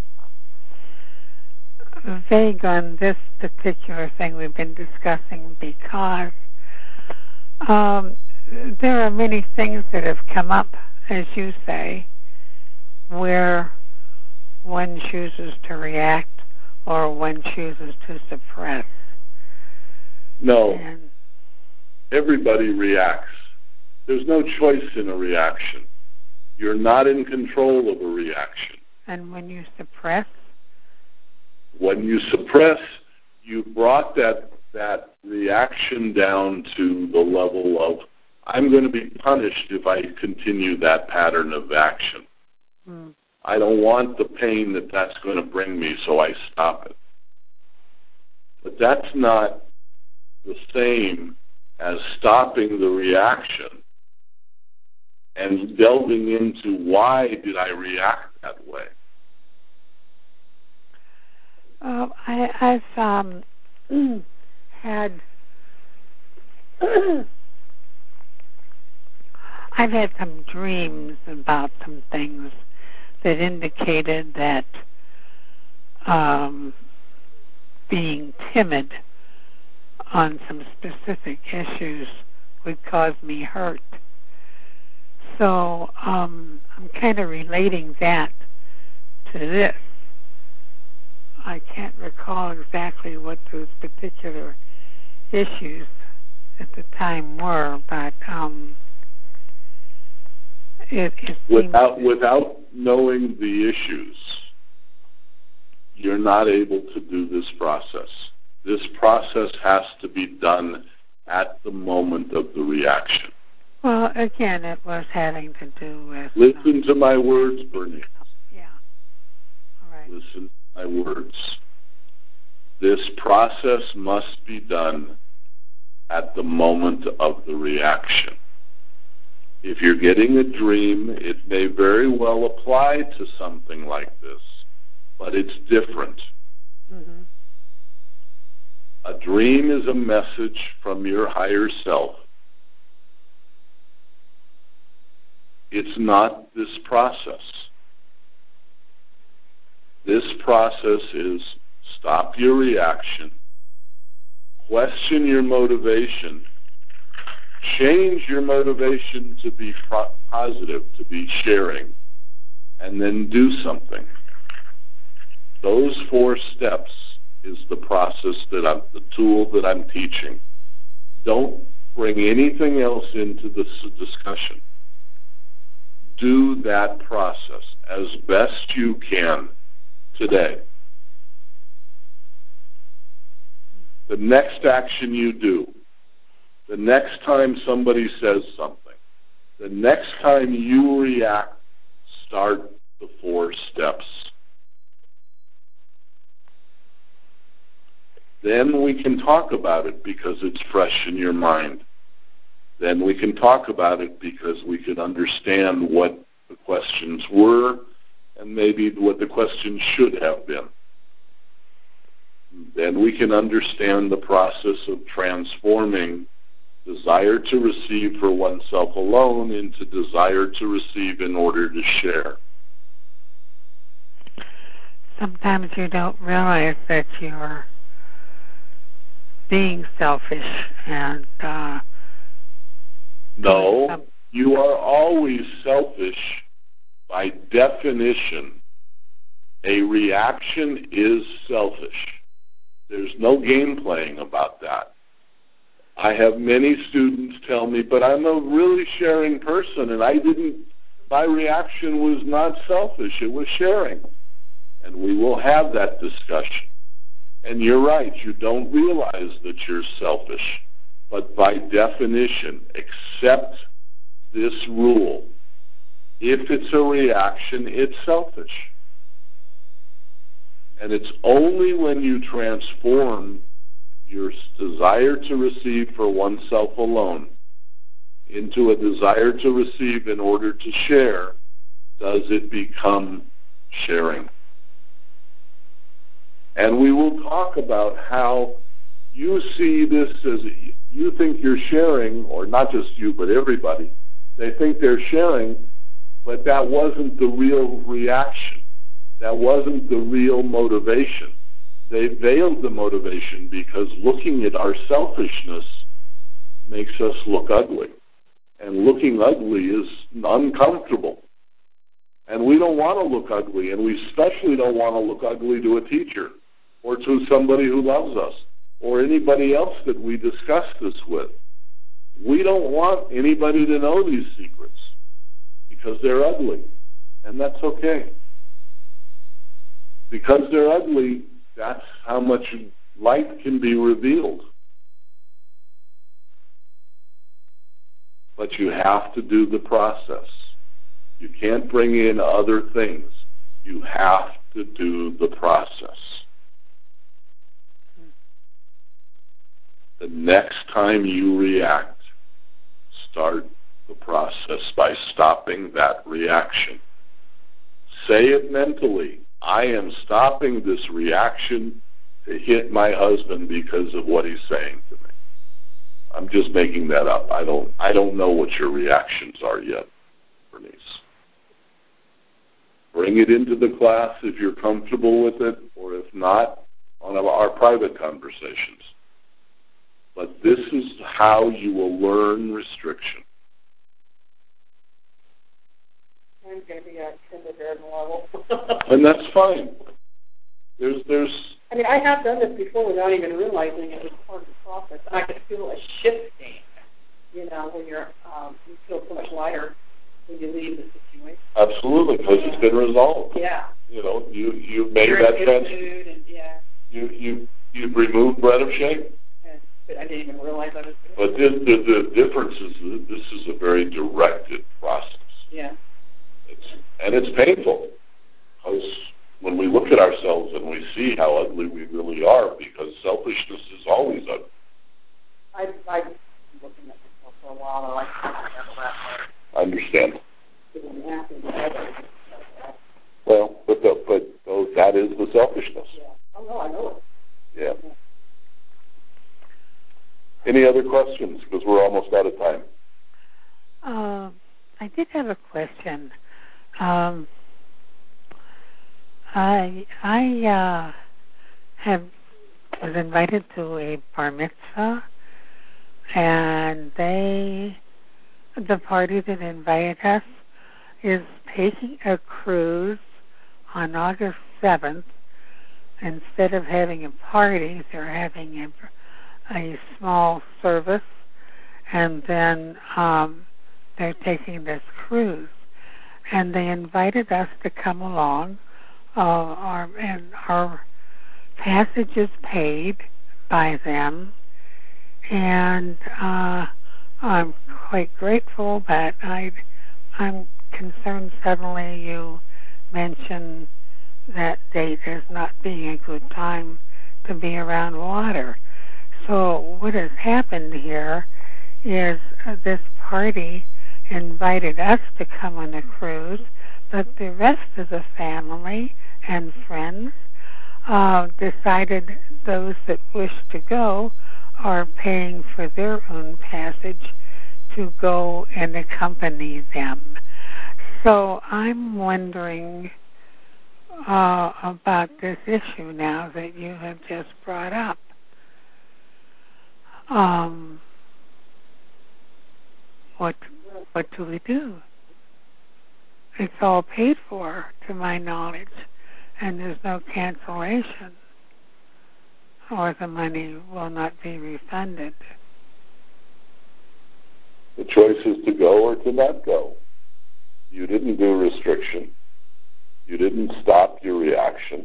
vague on this particular thing we've been discussing because um, there are many things that have come up, as you say, where one chooses to react or one chooses to suppress. No. And Everybody reacts. There's no choice in a reaction. You're not in control of a reaction. And when you suppress? When you suppress, you brought that, that reaction down to the level of, I'm going to be punished if I continue that pattern of action. Hmm. I don't want the pain that that's going to bring me, so I stop it. But that's not the same as stopping the reaction and delving into why did I react that way. Uh, I, I've um, had I've had some dreams about some things that indicated that um, being timid on some specific issues would cause me hurt. So um, I'm kind of relating that to this. I can't recall exactly what those particular issues at the time were, but um, it, it without seems... without knowing the issues, you're not able to do this process. This process has to be done at the moment of the reaction. Well, again, it was having to do with... Listen um, to my words, Bernice. Yeah. All right. Listen to my words. This process must be done at the moment of the reaction. If you're getting a dream, it may very well apply to something like this, but it's different. Mm-hmm. A dream is a message from your higher self. It's not this process. This process is stop your reaction, question your motivation, change your motivation to be pro- positive, to be sharing, and then do something. Those four steps is the process that I'm, the tool that I'm teaching. Don't bring anything else into this discussion. Do that process as best you can today. The next action you do, the next time somebody says something, the next time you react, start the four steps. Then we can talk about it because it's fresh in your mind. Then we can talk about it because we can understand what the questions were and maybe what the questions should have been. Then we can understand the process of transforming desire to receive for oneself alone into desire to receive in order to share. Sometimes you don't realize that you're being selfish and uh, No, you are always selfish by definition. A reaction is selfish. There's no game playing about that. I have many students tell me, but I'm a really sharing person and I didn't, my reaction was not selfish, it was sharing. And we will have that discussion. And you're right, you don't realize that you're selfish. But by definition, accept this rule. If it's a reaction, it's selfish. And it's only when you transform your desire to receive for oneself alone into a desire to receive in order to share, does it become sharing. And we will talk about how you see this as, you think you're sharing, or not just you, but everybody, they think they're sharing, but that wasn't the real reaction. That wasn't the real motivation. They veiled the motivation because looking at our selfishness makes us look ugly. And looking ugly is uncomfortable. And we don't want to look ugly, and we especially don't want to look ugly to a teacher or to somebody who loves us or anybody else that we discuss this with. We don't want anybody to know these secrets because they're ugly, and that's okay. Because they're ugly, that's how much light can be revealed. But you have to do the process. You can't bring in other things. You have to do the process. The next time you react, start the process by stopping that reaction. Say it mentally. I am stopping this reaction to hit my husband because of what he's saying to me. I'm just making that up. I don't I don't know what your reactions are yet, Bernice. Bring it into the class if you're comfortable with it, or if not, on our private conversations. But this is how you will learn restriction. I'm going to be at kindergarten level. And that's fine. There's, there's. I mean, I have done this before without even realizing it was part of the process. I could feel a shifting, you know, when you're, um, you feel so much lighter when you leave the situation. Absolutely, because it's been resolved. Yeah. You know, you, you made you're that transition. And, yeah. You, you, you've removed breath of shame. And, but I didn't even realize I was doing it. But this, the, the difference is that this is a very directed process. Yeah. It's, and it's painful. Because when we look at ourselves and we see how ugly we really are, because selfishness is always ugly. I, I've been looking at myself for a while, and I can't handle that part. I understand. It didn't happen. Well, but, the, but oh, that is the selfishness. Yeah. Oh, no, I know it. Yeah. yeah. Any other questions? Because we're almost out of time. Uh, I did have a question. Um, I I uh, have was invited to a bar mitzvah, and they, the party that invited us, is taking a cruise on August seventh. Instead of having a party, they're having a, a small service, and then um, they're taking this cruise. And they invited us to come along, uh, our, and our passage is paid by them, and uh, I'm quite grateful, but I, I'm concerned suddenly you mentioned that date as not being a good time to be around water. So what has happened here is uh, this party invited us to come on a cruise, but the rest of the family and friends uh, decided those that wish to go are paying for their own passage to go and accompany them. So I'm wondering uh, about this issue now that you have just brought up. Um, what what do we do? It's all paid for, to my knowledge, and there's no cancellation, or the money will not be refunded. The choice is to go or to not go. You didn't do restriction. You didn't stop your reaction.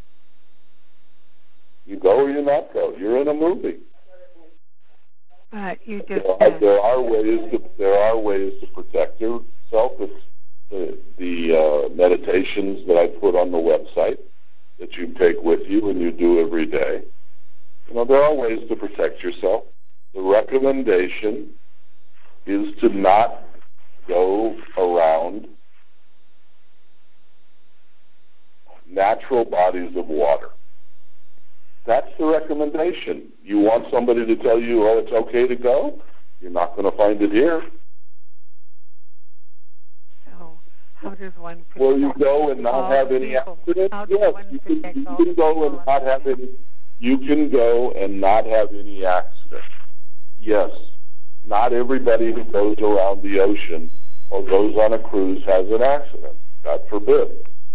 You go or you not go. You're in a movie. But you just there, are, there are ways to there are ways to protect yourself. It's the the uh, meditations that I put on the website that you take with you and you do every day. You know, there are ways to protect yourself. The recommendation is to not go around natural bodies of water. That's the recommendation. You want somebody to tell you, oh, it's okay to go? You're not going to find it here. So how does one protect Will you go and not have any accidents? Yes, you can, you can go and not have any. You can go and not have any accident. Yes. Not everybody who goes around the ocean or goes on a cruise has an accident. God forbid.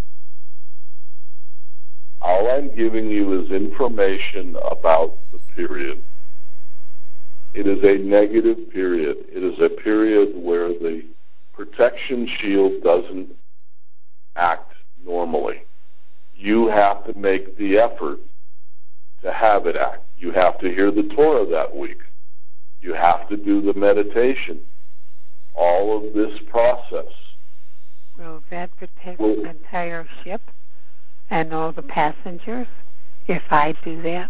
All I'm giving you is information about the period. It is a negative period. It is a period where the protection shield doesn't act normally. You have to make the effort to have it act. You have to hear the Torah that week. You have to do the meditation. All of this process. Will that protect will, the entire ship and all the passengers if I do that?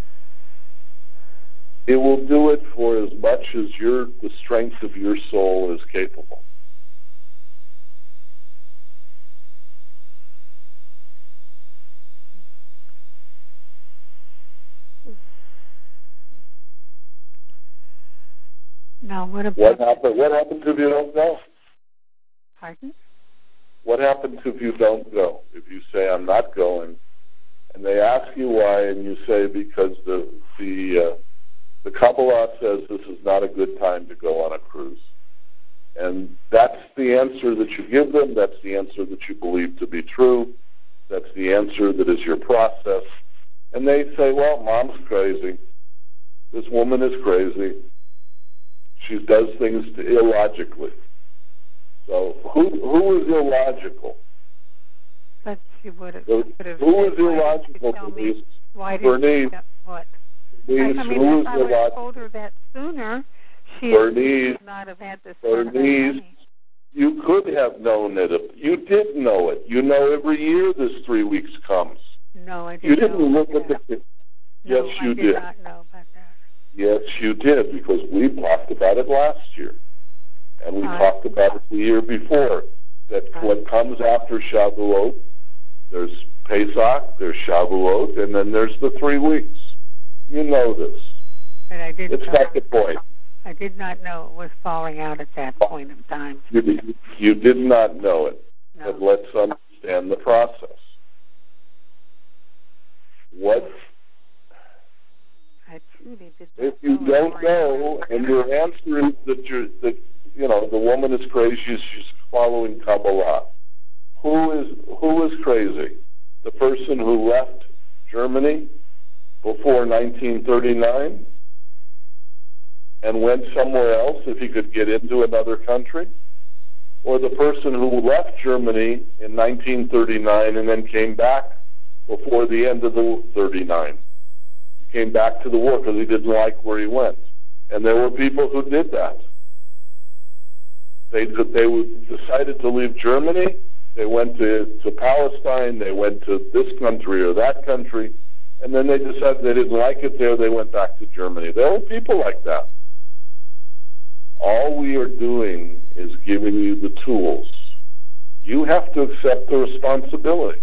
It will do it for as much as your the strength of your soul is capable. Now, what about... What happens, what happens if you don't go? Pardon? What happens if you don't go? If you say, I'm not going, and they ask you why, and you say, because the the uh, the Kabbalah says this is not a good time to go on a cruise. And that's the answer that you give them. That's the answer that you believe to be true. That's the answer. That is your process. And they say, well, mom's crazy. This woman is crazy. She does things illogically. So who who is illogical? But she would have, So would have who said, is why illogical, didn't you tell me? Bernice? Why didn't Bernice, you tell what? Bernice, I, I mean, who if is I would have illogical? told her that sooner, she Bernice, would not have had to spend that Bernice, money. you could have known it. You did know it. You know every year this three weeks comes. No, I didn't You didn't know look about at that. the... No, Yes, I you did did. not know about that. Yes, you did, because we talked about it last year. And we Right. talked about it the year before, that Right. what comes after Shavuot, there's Pesach, there's Shavuot, and then there's the three weeks. You know this. But I didn't It's know. not the point. I did not know it was falling out at that point of time. You did, you did not know it. No. But let's understand the process. What I truly did not if you know don't it. know, and your answer is that you're that you know the woman is crazy, she's, she's following Kabbalah. Who is who is crazy? The person who left Germany before nineteen thirty-nine and went somewhere else if he could get into another country? Or the person who left Germany in nineteen thirty-nine and then came back before the end of the thirty-nine? He came back to the war because he didn't like where he went. And there were people who did that. They they decided to leave Germany. They went to, to Palestine. They went to this country or that country. And then they decided they didn't like it there. They went back to Germany. There were people like that. All we are doing is giving you the tools. You have to accept the responsibility.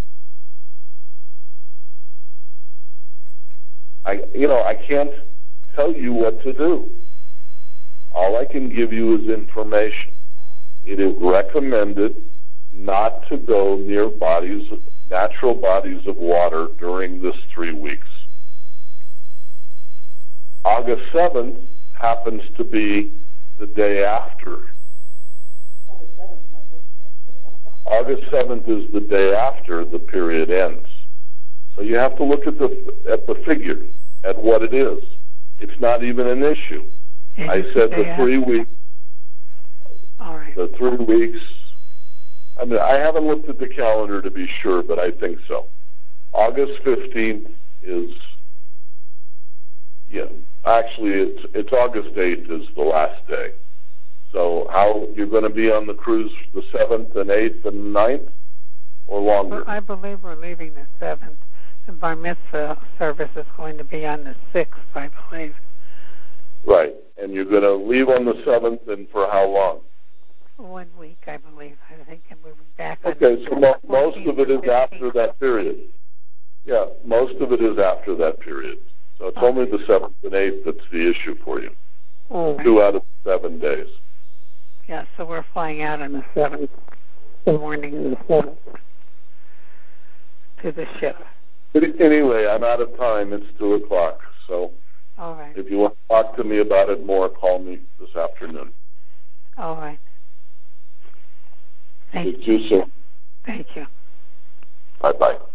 I, you know, I can't tell you what to do. All I can give you is information. It is recommended not to go near bodies, natural bodies of water during this three weeks. August seventh happens to be the day after. August seventh is my birthday. August seventh is the day after the period ends. So you have to look at the at the figure, at what it is. It's not even an issue. It I said the three weeks. All right. The three weeks. I mean, I haven't looked at the calendar to be sure, but I think so. August fifteenth is, yeah, actually it's, it's August eighth is the last day. So how, you're going to be on the cruise the seventh and eighth and ninth or longer? Well, I believe we're leaving the seventh. The bar mitzvah service is going to be on the sixth, I believe. Right. And you're going to leave on the seventh, and for how long? One week, I believe. I think we'll be back on Okay, so mo- most fourteenth of it is or fifteenth. after that period. Yeah, most of it is after that period. So it's All only right. the seventh and eighth that's the issue for you. All right. Two out of seven days. Yeah, so we're flying out on the seventh, the morning of the seventh, to the ship. But anyway, I'm out of time. It's two o'clock. So All right. if you want to talk to me about it more, call me this afternoon. All right. Thank Speak to you soon. Thank you. Bye-bye.